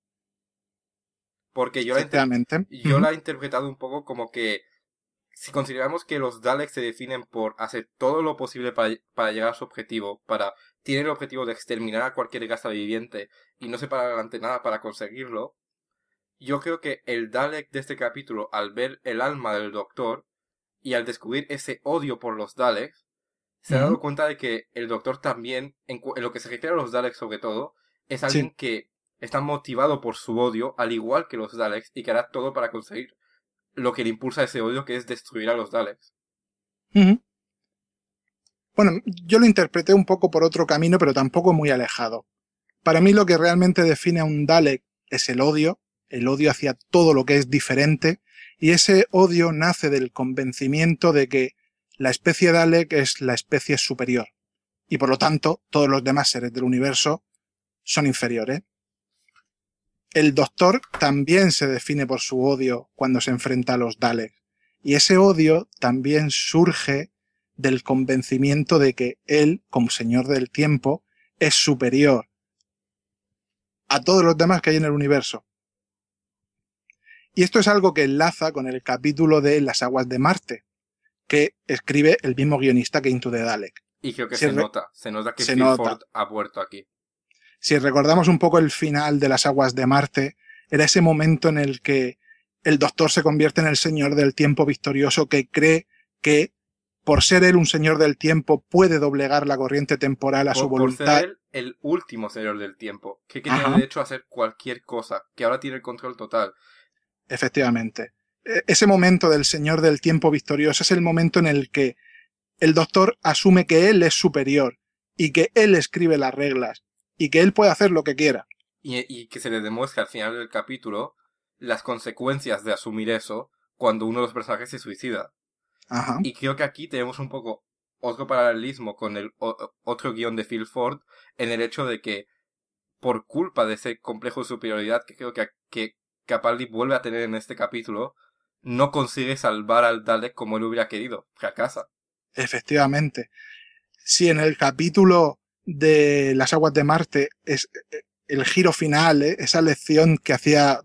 B: Porque
A: efectivamente.
B: yo
A: Ujú,
B: la he interpretado un poco como que si consideramos que los Daleks se definen por hacer todo lo posible para llegar a su objetivo, tienen el objetivo de exterminar a cualquier raza viviente y no se paran ante nada para conseguirlo, yo creo que el Dalek de este capítulo, al ver el alma del Doctor y al descubrir ese odio por los Daleks, se ha
A: ujú,
B: dado cuenta de que el Doctor también, en lo que se refiere a los Daleks sobre todo, es
A: sí.
B: alguien que está motivado por su odio, al igual que los Daleks, y que hará todo para conseguir lo que le impulsa ese odio, que es destruir a los Daleks.
A: Ujú. Bueno, yo lo interpreté un poco por otro camino, pero tampoco muy alejado. Para mí lo que realmente define a un Dalek es el odio hacia todo lo que es diferente, y ese odio nace del convencimiento de que la especie Dalek es la especie superior, y por lo tanto todos los demás seres del universo son inferiores. El Doctor también se define por su odio cuando se enfrenta a los Daleks, y ese odio también surge del convencimiento de que él, como señor del tiempo, es superior a todos los demás que hay en el universo. Y esto es algo que enlaza con el capítulo de Las aguas de Marte, que escribe el mismo guionista que Into the Dalek.
B: Y creo que se nota que
A: se
B: Phil
A: nota.
B: Ford ha vuelto aquí.
A: Si recordamos un poco el final de Las aguas de Marte, era ese momento en el que el Doctor se convierte en el señor del tiempo victorioso, que cree que por ser él un señor del tiempo puede doblegar la corriente temporal a su voluntad.
B: Por ser él el último señor del tiempo, que tiene derecho a hacer cualquier cosa, que ahora tiene el control total.
A: Efectivamente. Ese momento del señor del tiempo victorioso es el momento en el que el Doctor asume que él es superior y que él escribe las reglas y que él puede hacer lo que quiera.
B: Y que se le demuestra al final del capítulo las consecuencias de asumir eso cuando uno de los personajes se suicida.
A: Ajá.
B: Y creo que aquí tenemos un poco otro paralelismo con el otro guión de Phil Ford, en el hecho de que por culpa de ese complejo de superioridad que creo que Capaldi vuelve a tener en este capítulo, no consigue salvar al Dalek como él hubiera querido. Fracasa.
A: Efectivamente. Si en el capítulo de Las aguas de Marte es el giro final, esa lección que hacía,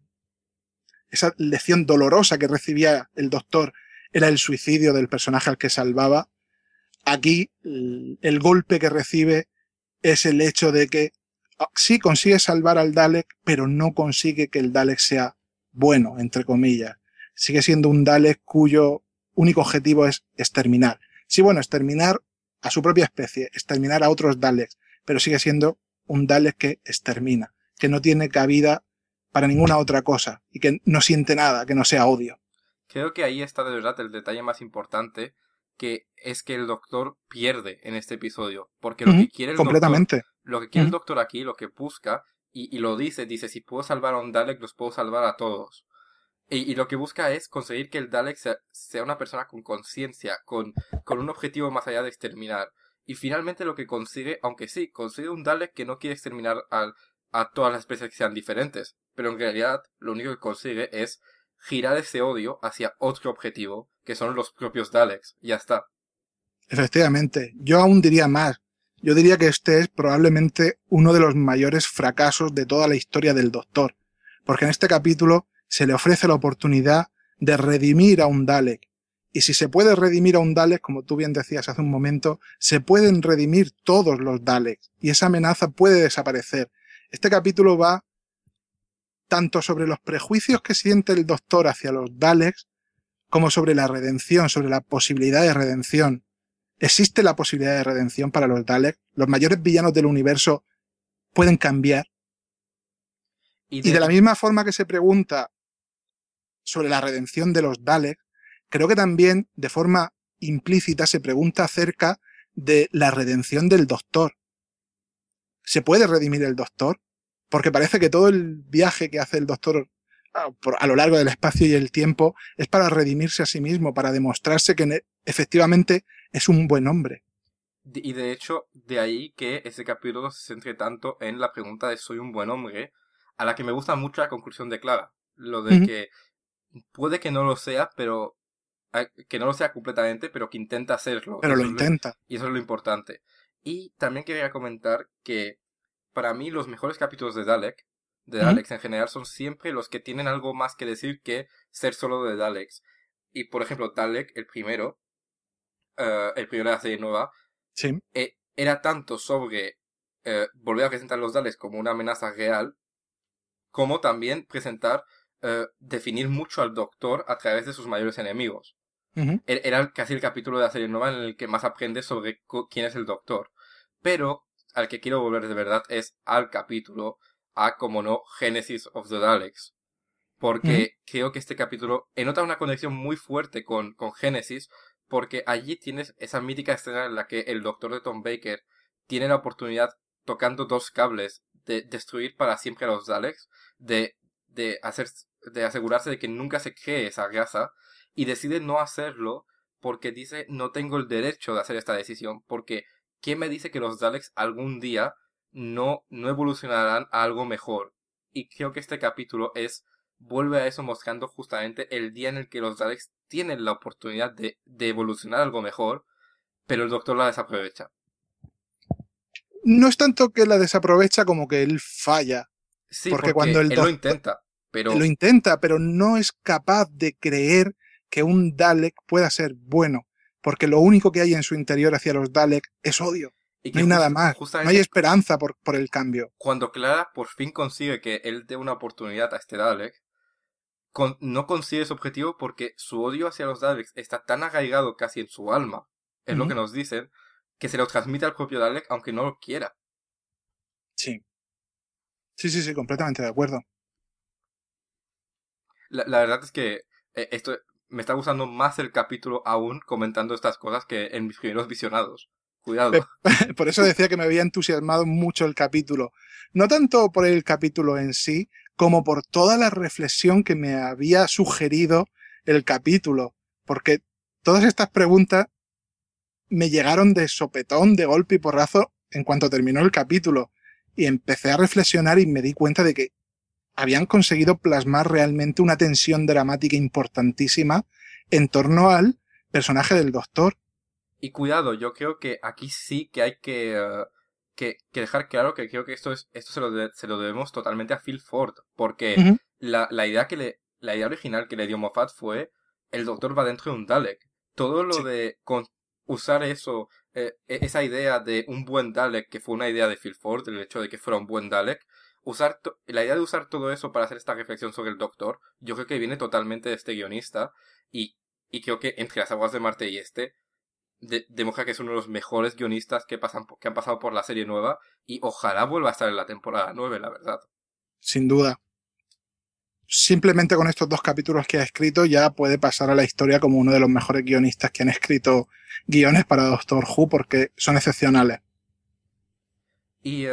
A: esa lección dolorosa que recibía el Doctor era el suicidio del personaje al que salvaba, aquí el golpe que recibe es el hecho de que sí consigue salvar al Dalek, pero no consigue que el Dalek sea bueno, entre comillas. Sigue siendo un Dalek cuyo único objetivo es exterminar. Sí, bueno, exterminar a su propia especie, exterminar a otros Daleks, pero sigue siendo un Dalek que extermina, que no tiene cabida para ninguna otra cosa y que no siente nada, que no sea odio.
B: Creo que ahí está de verdad el detalle más importante, que es que el Doctor pierde en este episodio, porque lo que quiere el
A: completamente.
B: Doctor, lo que quiere el Doctor aquí, lo que busca, y lo dice, si puedo salvar a un Dalek, los puedo salvar a todos. Y lo que busca es conseguir que el Dalek sea una persona con conciencia, con un objetivo más allá de exterminar. Y finalmente lo que consigue, aunque sí, consigue un Dalek que no quiere exterminar a todas las especies que sean diferentes, pero en realidad lo único que consigue es girar ese odio hacia otro objetivo, que son los propios Daleks. Y ya está.
A: Efectivamente. Yo aún diría más. Yo diría que este es probablemente uno de los mayores fracasos de toda la historia del Doctor. Porque en este capítulo se le ofrece la oportunidad de redimir a un Dalek. Y si se puede redimir a un Dalek, como tú bien decías hace un momento, se pueden redimir todos los Daleks. Y esa amenaza puede desaparecer. Este capítulo va tanto sobre los prejuicios que siente el Doctor hacia los Daleks, como sobre la redención, sobre la posibilidad de redención. ¿Existe la posibilidad de redención para los Daleks? ¿Los mayores villanos del universo pueden cambiar? Y de la misma forma que se pregunta sobre la redención de los Daleks, creo que también de forma implícita se pregunta acerca de la redención del Doctor. ¿Se puede redimir el Doctor? Porque parece que todo el viaje que hace el Doctor a lo largo del espacio y el tiempo es para redimirse a sí mismo, para demostrarse que efectivamente es un buen hombre.
B: Y de hecho, de ahí que ese capítulo se centre tanto en la pregunta de ¿soy un buen hombre? A la que me gusta mucho la conclusión de Clara. Lo de que puede que no lo sea, pero que no lo sea completamente, pero que intenta hacerlo.
A: Pero lo intenta.
B: Y eso es lo importante. Y también quería comentar que para mí los mejores capítulos de Daleks en general, son siempre los que tienen algo más que decir que ser solo de Daleks. Y por ejemplo, Dalek, el primero de la serie nueva,
A: sí.
B: Era tanto sobre volver a presentar los Daleks como una amenaza real, como también definir mucho al Doctor a través de sus mayores enemigos. Era casi el capítulo de la serie nueva en el que más aprendes sobre quién es el Doctor. Pero al que quiero volver de verdad es al capítulo, como no, Genesis of the Daleks. Porque creo que este capítulo enota una conexión muy fuerte con Genesis, porque allí tienes esa mítica escena en la que el doctor de Tom Baker tiene la oportunidad, tocando dos cables, de destruir para siempre a los Daleks, de, de, hacer, de asegurarse de que nunca se cree esa raza, y decide no hacerlo porque dice no tengo el derecho de hacer esta decisión, porque ¿quién me dice que los Daleks algún día no evolucionarán a algo mejor? Y creo que este capítulo vuelve a eso mostrando justamente el día en el que los Daleks tienen la oportunidad de evolucionar a algo mejor, pero el doctor la desaprovecha.
A: No es tanto que la desaprovecha como que él falla.
B: Sí,
A: Porque
B: porque
A: cuando el
B: él lo
A: doctor
B: intenta, pero
A: lo intenta, pero no es capaz de creer que un Dalek pueda ser bueno. Porque lo único que hay en su interior hacia los Dalek es odio.
B: y
A: No
B: que
A: hay nada más. No hay
B: justamente
A: esperanza por el cambio.
B: cuando Clara por fin consigue que él dé una oportunidad a este Dalek, no consigue su objetivo porque su odio hacia los Daleks está tan arraigado casi en su alma, es lo que nos dicen, que se lo transmite al propio Dalek aunque no lo quiera.
A: Sí. Sí, completamente de acuerdo.
B: La verdad es que esto me está gustando más el capítulo aún comentando estas cosas que en mis primeros visionados. Cuidado.
A: Por eso decía que me había entusiasmado mucho el capítulo. No tanto por el capítulo en sí, como por toda la reflexión que me había sugerido el capítulo. Porque todas estas preguntas me llegaron de sopetón, de golpe y porrazo en cuanto terminó el capítulo. Y empecé a reflexionar y me di cuenta de que habían conseguido plasmar realmente una tensión dramática importantísima en torno al personaje del doctor.
B: Y cuidado, yo creo que aquí sí que hay que dejar claro que creo que esto se lo debemos totalmente a Phil Ford, porque la idea original que le dio Moffat fue el doctor va dentro de un Dalek. Todo lo
A: Sí.
B: de usar eso, esa idea de un buen Dalek, que fue una idea de Phil Ford, el hecho de que fuera un buen Dalek, la idea de usar todo eso para hacer esta reflexión sobre el doctor, yo creo que viene totalmente de este guionista, y creo que entre las aguas de Marte y demuestra que es uno de los mejores guionistas que han pasado por la serie nueva, y ojalá vuelva a estar en la temporada 9, la verdad.
A: Sin duda. Simplemente con estos 2 capítulos que ha escrito ya puede pasar a la historia como uno de los mejores guionistas que han escrito guiones para Doctor Who porque son excepcionales.
B: Y,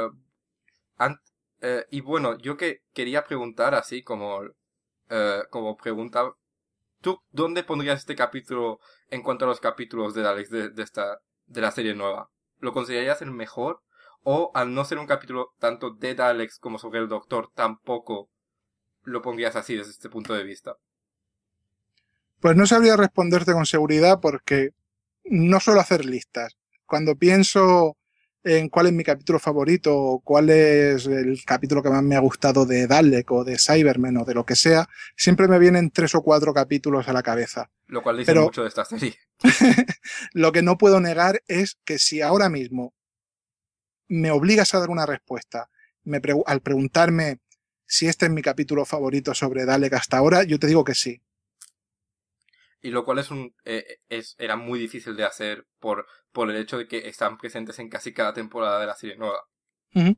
B: y bueno, yo que quería preguntar así como pregunta, ¿tú dónde pondrías este capítulo en cuanto a los capítulos de Alex de la serie nueva? ¿Lo considerarías el mejor? ¿O al no ser un capítulo tanto de Daleks como sobre el Doctor, tampoco lo pondrías así desde este punto de vista?
A: Pues no sabría responderte con seguridad porque no suelo hacer listas. Cuando pienso en cuál es mi capítulo favorito o cuál es el capítulo que más me ha gustado de Dalek o de Cybermen o de lo que sea, siempre me vienen 3 o 4 capítulos a la cabeza.
B: Lo cual dice
A: Pero
B: mucho de esta serie.
A: lo que no puedo negar es que si ahora mismo me obligas a dar una respuesta, al preguntarme si este es mi capítulo favorito sobre Dalek hasta ahora, yo te digo que sí.
B: Y lo cual era muy difícil de hacer por el hecho de que están presentes en casi cada temporada de la serie nueva.
A: Uh-huh.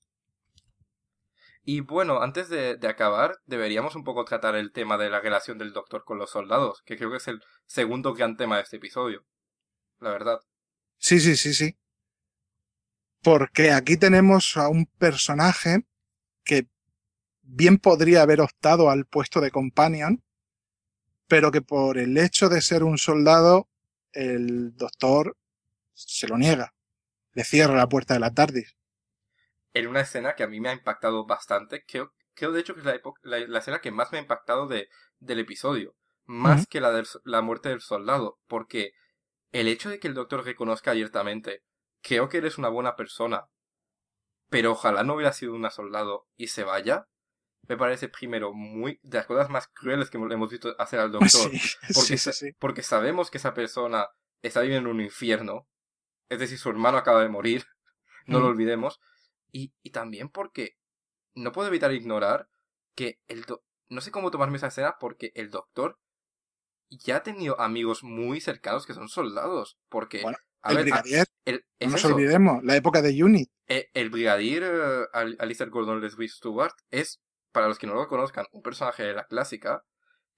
B: Y bueno, antes de acabar, deberíamos un poco tratar el tema de la relación del Doctor con los soldados, que creo que es el segundo gran tema de este episodio, la verdad.
A: Sí. Porque aquí tenemos a un personaje que bien podría haber optado al puesto de companion, pero que por el hecho de ser un soldado, el doctor se lo niega. Le cierra la puerta de la TARDIS.
B: En una escena que a mí me ha impactado bastante, creo de hecho que es la escena que más me ha impactado del episodio,
A: Uh-huh.
B: más que la muerte del soldado, porque el hecho de que el Doctor reconozca abiertamente, creo que eres una buena persona, pero ojalá no hubiera sido un soldado y se vaya, me parece primero de las cosas más crueles que hemos visto hacer al Doctor,
A: Sí,
B: porque,
A: sí.
B: porque sabemos que esa persona está viviendo en un infierno, es decir, su hermano acaba de morir, no lo
A: Uh-huh.
B: olvidemos, y también porque no puedo evitar ignorar que no sé cómo tomarme esa escena porque el Doctor ya ha tenido amigos muy cercanos que son soldados, porque,
A: Bueno,
B: a
A: el
B: ver,
A: brigadier, no
B: es
A: nos
B: eso.
A: olvidemos, la época de Unit.
B: El brigadier Alistair Gordon Leslie Stewart es, para los que no lo conozcan, un personaje de la clásica que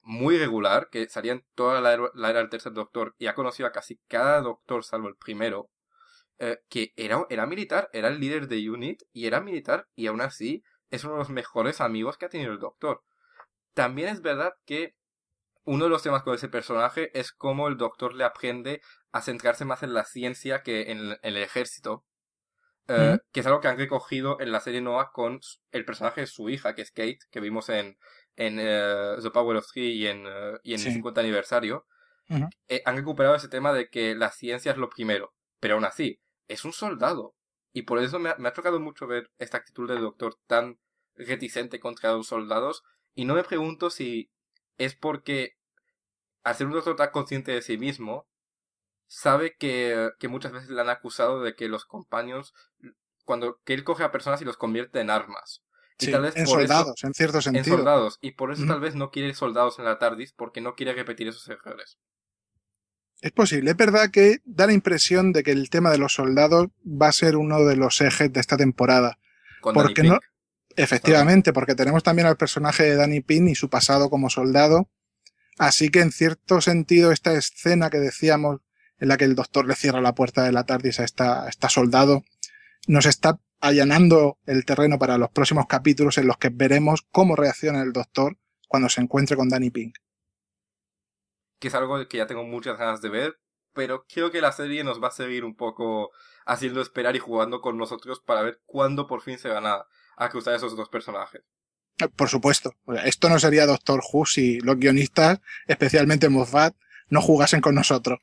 B: muy regular, que salía en toda la era del tercer doctor y ha conocido a casi cada doctor salvo el primero, que era militar, era el líder de UNIT y era militar y aún así es uno de los mejores amigos que ha tenido el doctor. También es verdad que uno de los temas con ese personaje es cómo el doctor le aprende a centrarse más en la ciencia que en el ejército. Que es algo que han recogido en la serie Noah con el personaje de su hija, que es Kate, que vimos en The Power of Three y en el
A: Sí.
B: 50 aniversario.
A: Ujú.
B: Han recuperado ese tema de que la ciencia es lo primero, pero aún así, es un soldado. Y por eso me ha chocado mucho ver esta actitud del doctor tan reticente contra los soldados. Y no me pregunto si es porque, al ser un doctor tan consciente de sí mismo, sabe que muchas veces le han acusado de que los compañeros, que él coge a personas y los convierte en armas. Y tal
A: Sí,
B: vez
A: en
B: por eso,
A: soldados, en cierto
B: en
A: sentido.
B: soldados, y por eso
A: Ujú.
B: tal vez no quiere soldados en la TARDIS, porque no quiere repetir esos errores.
A: Es posible. Es verdad que da la impresión de que el tema de los soldados va a ser uno de los ejes de esta temporada.
B: Con Danny
A: Porque no,
B: Pink, justamente.
A: efectivamente, porque tenemos también al personaje de Danny Pink y su pasado como soldado. Así que en cierto sentido esta escena que decíamos, en la que el doctor le cierra la puerta de la TARDIS a esta soldado, nos está allanando el terreno para los próximos capítulos en los que veremos cómo reacciona el doctor cuando se encuentre con Danny Pink.
B: Que es algo que ya tengo muchas ganas de ver, pero creo que la serie nos va a seguir un poco haciendo esperar y jugando con nosotros para ver cuándo por fin se van a cruzar esos dos personajes.
A: Por supuesto, esto no sería Doctor Who si los guionistas, especialmente Moffat, no jugasen con nosotros.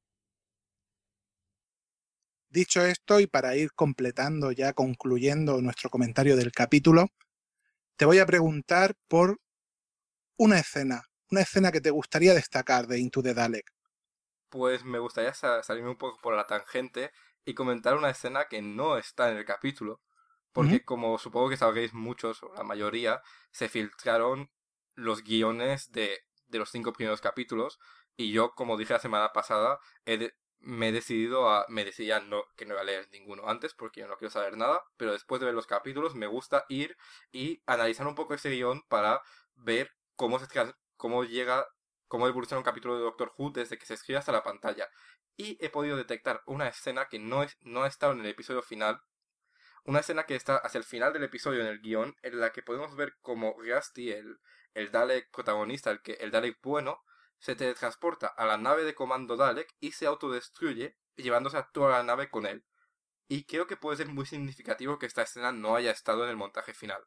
A: Dicho esto, y para ir completando ya, concluyendo nuestro comentario del capítulo, te voy a preguntar por una escena que te gustaría destacar de Into the Dalek.
B: Pues me gustaría salirme un poco por la tangente y comentar una escena que no está en el capítulo,
A: ¿Mm?
B: porque como supongo que sabréis muchos, o la mayoría, se filtraron los guiones de los 5 primeros capítulos, y yo, como dije la semana pasada, me decidí a que no iba a leer ninguno antes, porque yo no quiero saber nada, pero después de ver los capítulos me gusta ir y analizar un poco ese guión para ver cómo evoluciona un capítulo de Doctor Who desde que se escribe hasta la pantalla. Y he podido detectar una escena que no ha estado en el episodio final, una escena que está hacia el final del episodio en el guión, en la que podemos ver como Rusty, el Dalek protagonista, el Dalek bueno, se teletransporta a la nave de comando Dalek y se autodestruye, llevándose a toda la nave con él. Y creo que puede ser muy significativo que esta escena no haya estado en el montaje final.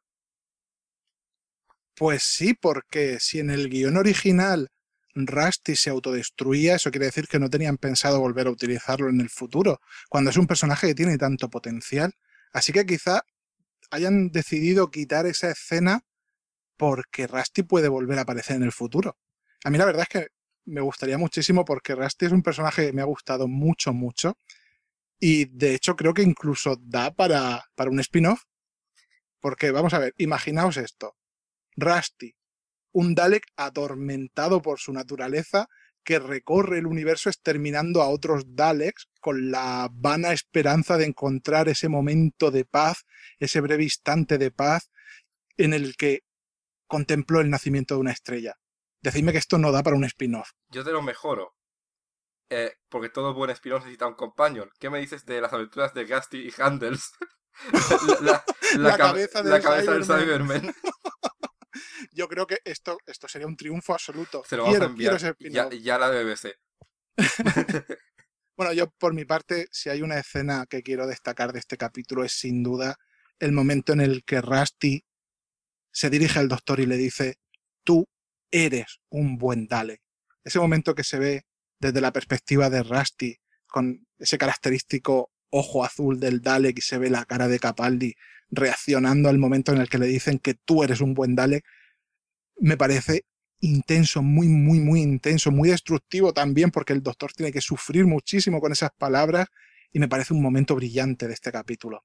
A: Pues sí, porque si en el guión original Rusty se autodestruía, eso quiere decir que no tenían pensado volver a utilizarlo en el futuro, cuando es un personaje que tiene tanto potencial. Así que quizá hayan decidido quitar esa escena porque Rusty puede volver a aparecer en el futuro. A mí la verdad es que me gustaría muchísimo porque Rusty es un personaje que me ha gustado mucho, mucho. Y de hecho creo que incluso da para un spin-off. Porque vamos a ver, imaginaos esto. Rusty, un Dalek atormentado por su naturaleza que recorre el universo exterminando a otros Daleks con la vana esperanza de encontrar ese momento de paz, ese breve instante de paz en el que contempló el nacimiento de una estrella. Decidme que esto no da para un spin-off.
B: Yo te lo mejoro. Porque todo buen spin-off necesita un companion. ¿Qué me dices de las aventuras de Rusty y Handels?
A: La cabeza
B: La
A: del
B: cabeza del
A: Cyberman.
B: Cyberman.
A: Yo creo que esto sería un triunfo absoluto.
B: Se lo vamos a
A: Quiero
B: enviar
A: ese spin-off.
B: ya a la BBC.
A: Bueno, yo por mi parte, si hay una escena que quiero destacar de este capítulo es sin duda el momento en el que Rusty se dirige al doctor y le dice, tú eres un buen Dalek. Ese momento que se ve desde la perspectiva de Rusty, con ese característico ojo azul del Dalek y se ve la cara de Capaldi reaccionando al momento en el que le dicen que tú eres un buen Dalek, me parece intenso, muy, muy, muy intenso, muy destructivo también, porque el doctor tiene que sufrir muchísimo con esas palabras y me parece un momento brillante de este capítulo.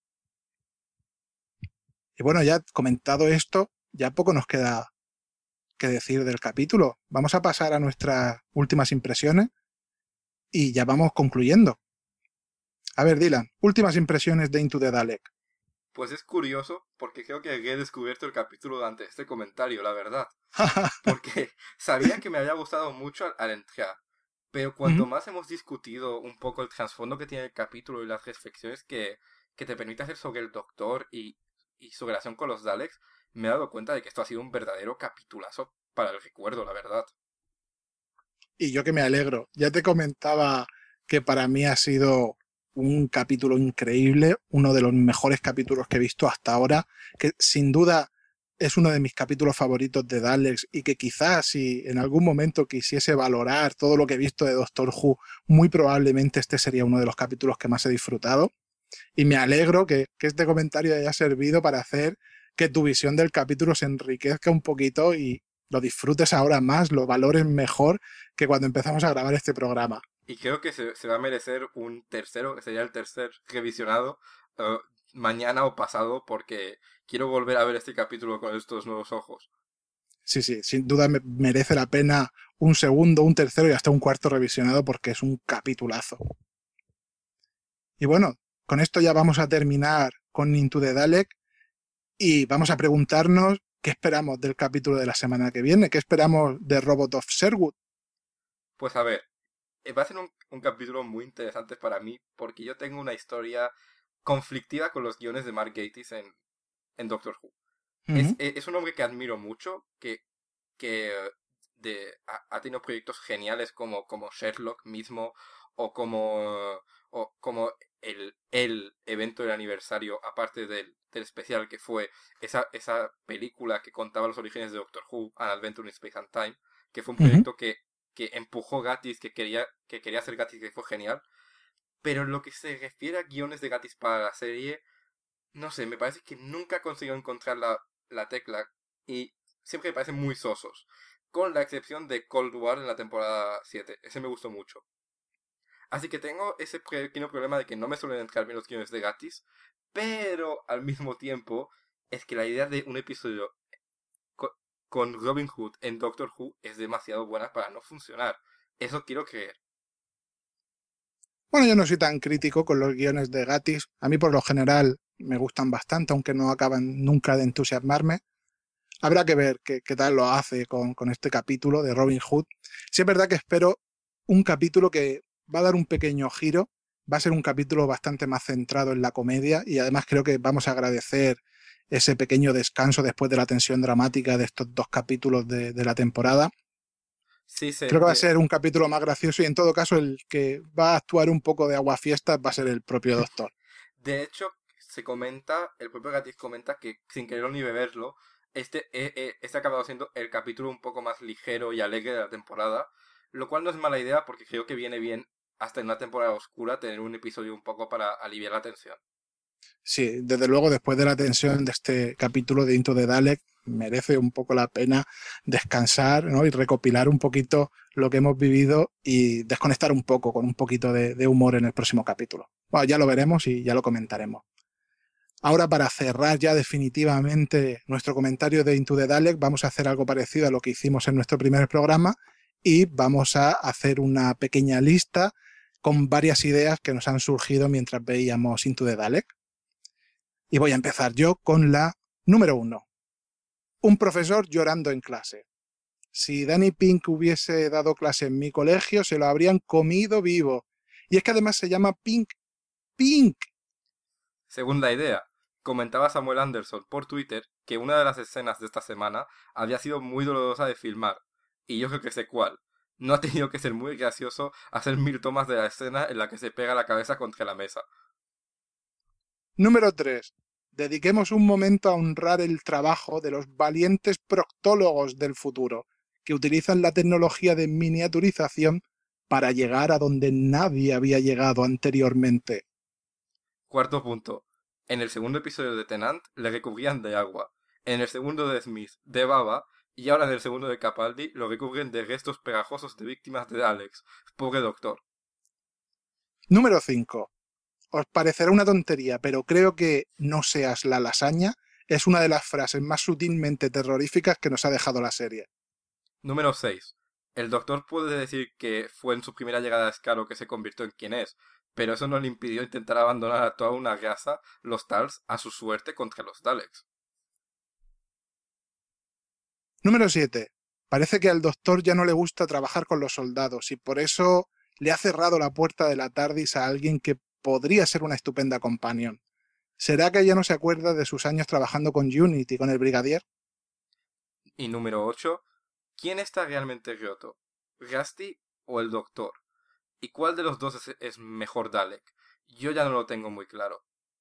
A: Y bueno, ya comentado esto, ya poco nos queda que decir del capítulo. Vamos a pasar a nuestras últimas impresiones y ya vamos concluyendo. A ver, Dylan, últimas impresiones de Into the Dalek.
B: Pues es curioso, porque creo que he descubierto el capítulo durante este comentario, la verdad. Porque sabía que me había gustado mucho al entrar. Pero cuanto
A: Ujú.
B: más hemos discutido un poco el trasfondo que tiene el capítulo y las reflexiones que te permite hacer sobre el Doctor y su relación con los Daleks, me he dado cuenta de que esto ha sido un verdadero capitulazo para el recuerdo, la verdad.
A: Y yo que me alegro. Ya te comentaba que para mí ha sido un capítulo increíble, uno de los mejores capítulos que he visto hasta ahora, que sin duda es uno de mis capítulos favoritos de Daleks y que quizás si en algún momento quisiese valorar todo lo que he visto de Doctor Who, muy probablemente este sería uno de los capítulos que más he disfrutado. Y me alegro que este comentario haya servido para hacer que tu visión del capítulo se enriquezca un poquito y lo disfrutes ahora más, lo valores mejor que cuando empezamos a grabar este programa.
B: Y creo que se va a merecer un tercero, que sería el tercer revisionado, eh, mañana o pasado, porque quiero volver a ver este capítulo con estos nuevos ojos.
A: Sí, sí, sin duda merece la pena un segundo, un tercero y hasta un cuarto revisionado porque es un capitulazo. Y bueno, con esto ya vamos a terminar con Into the Dalek y vamos a preguntarnos qué esperamos del capítulo de la semana que viene, qué esperamos de Robot of Sherwood.
B: Pues a ver, va a ser un capítulo muy interesante para mí, porque yo tengo una historia conflictiva con los guiones de Mark Gatiss en Doctor Who.
A: Uh -huh.
B: Es un hombre que admiro mucho, que ha tenido proyectos geniales como Sherlock mismo, o como el evento del aniversario, aparte del especial que fue esa película que contaba los orígenes de Doctor Who, An Adventure in Space and Time, que fue un
A: Uh -huh.
B: proyecto que empujó Gatiss, que quería hacer Gatiss, que fue genial. Pero en lo que se refiere a guiones de Gatiss para la serie, no sé, me parece que nunca consiguió encontrar la tecla y siempre me parecen muy sosos. Con la excepción de Cold War en la temporada 7. Ese me gustó mucho. Así que tengo ese pequeño problema de que no me suelen entrar bien los guiones de Gatiss, pero al mismo tiempo es que la idea de un episodio co- con Robin Hood en Doctor Who es demasiado buena para no funcionar. Eso quiero creer.
A: Bueno, yo no soy tan crítico con los guiones de Gatiss. A mí por lo general me gustan bastante, aunque no acaban nunca de entusiasmarme. Habrá que ver qué tal lo hace con este capítulo de Robin Hood. Sí es verdad que espero un capítulo que va a dar un pequeño giro, va a ser un capítulo bastante más centrado en la comedia y además creo que vamos a agradecer ese pequeño descanso después de la tensión dramática de estos dos capítulos de la temporada.
B: Sí,
A: Creo que va a ser un capítulo más gracioso y en todo caso el que va a actuar un poco de aguafiestas va a ser el propio Doctor.
B: de hecho, el propio Gatiss comenta que sin quererlo ni beberlo, este ha acabado siendo el capítulo un poco más ligero y alegre de la temporada, lo cual no es mala idea porque creo que viene bien hasta en una temporada oscura tener un episodio un poco para aliviar la tensión.
A: Sí, desde luego después de la tensión de este capítulo de Into the Dalek merece un poco la pena descansar, ¿no? Y recopilar un poquito lo que hemos vivido y desconectar un poco con un poquito de humor en el próximo capítulo. Bueno, ya lo veremos y ya lo comentaremos. Ahora para cerrar ya definitivamente nuestro comentario de Into the Dalek vamos a hacer algo parecido a lo que hicimos en nuestro primer programa y vamos a hacer una pequeña lista con varias ideas que nos han surgido mientras veíamos Into the Dalek. Y voy a empezar yo con la número 1. Un profesor llorando en clase. Si Danny Pink hubiese dado clase en mi colegio, se lo habrían comido vivo. Y es que además se llama Pink. Pink.
B: Segunda idea. Comentaba Samuel Anderson por Twitter que una de las escenas de esta semana había sido muy dolorosa de filmar, y yo creo que sé cuál. No ha tenido que ser muy gracioso hacer 1000 tomas de la escena en la que se pega la cabeza contra la mesa.
A: Número 3. Dediquemos un momento a honrar el trabajo de los valientes proctólogos del futuro, que utilizan la tecnología de miniaturización para llegar a donde nadie había llegado anteriormente.
B: Cuarto punto. En el segundo episodio de Tennant le recubrían de agua. En el segundo de Smith de baba. Y ahora en el segundo de Capaldi lo recubren de restos pegajosos de víctimas de Alex. Pobre doctor.
A: Número 5. Os parecerá una tontería, pero creo que "no seas la lasaña" es una de las frases más sutilmente terroríficas que nos ha dejado la serie.
B: Número 6. El doctor puede decir que fue en su primera llegada a Skaro que se convirtió en quien es, pero eso no le impidió intentar abandonar a toda una raza, los Tals, a su suerte contra los Daleks.
A: Número 7. Parece que al doctor ya no le gusta trabajar con los soldados y por eso le ha cerrado la puerta de la TARDIS a alguien que podría ser una estupenda companion. ¿Será que ya no se acuerda de sus años trabajando con Unity y con el Brigadier?
B: Y número 8. ¿Quién está realmente roto? ¿Rusty o el doctor? ¿Y cuál de los dos es mejor Dalek? Yo ya no lo tengo muy claro.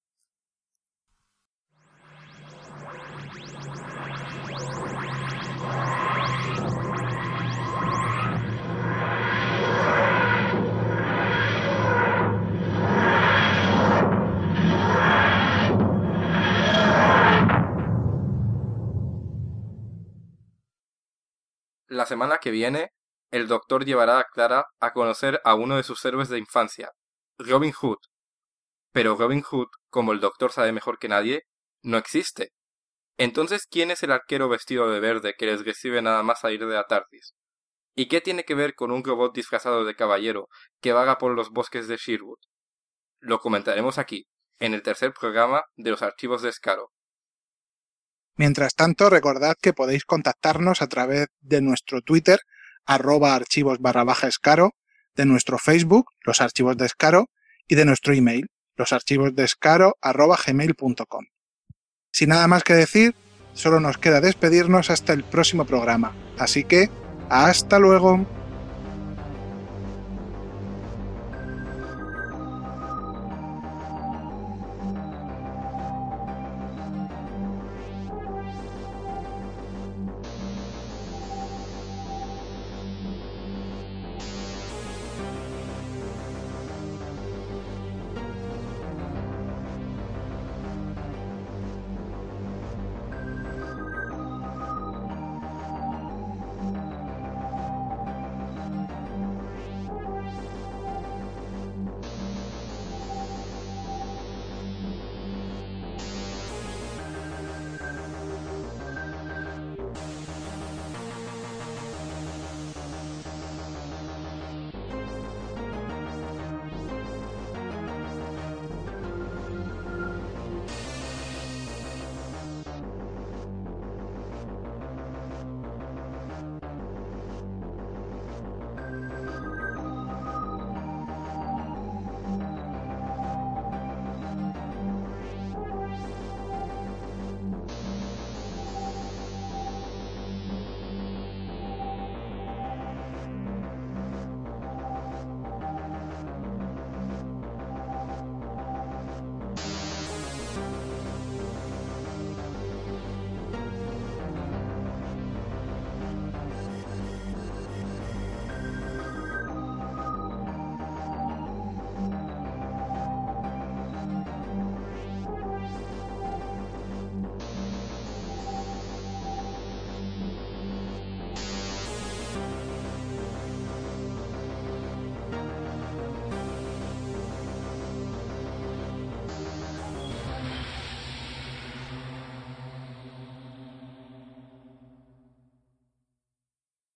B: La semana que viene, el doctor llevará a Clara a conocer a uno de sus héroes de infancia, Robin Hood. Pero Robin Hood, como el doctor sabe mejor que nadie, no existe. Entonces, ¿quién es el arquero vestido de verde que les recibe nada más salir de la TARDIS? ¿Y qué tiene que ver con un robot disfrazado de caballero que vaga por los bosques de Sherwood? Lo comentaremos aquí, en el tercer programa de los Archivos de Skaro.
A: Mientras tanto, recordad que podéis contactarnos a través de nuestro Twitter, @archivos_Skaro, de nuestro Facebook, Los Archivos de Skaro, y de nuestro email, losarchivosdeskaro@gmail.com. Sin nada más que decir, solo nos queda despedirnos hasta el próximo programa. Así que, ¡hasta luego!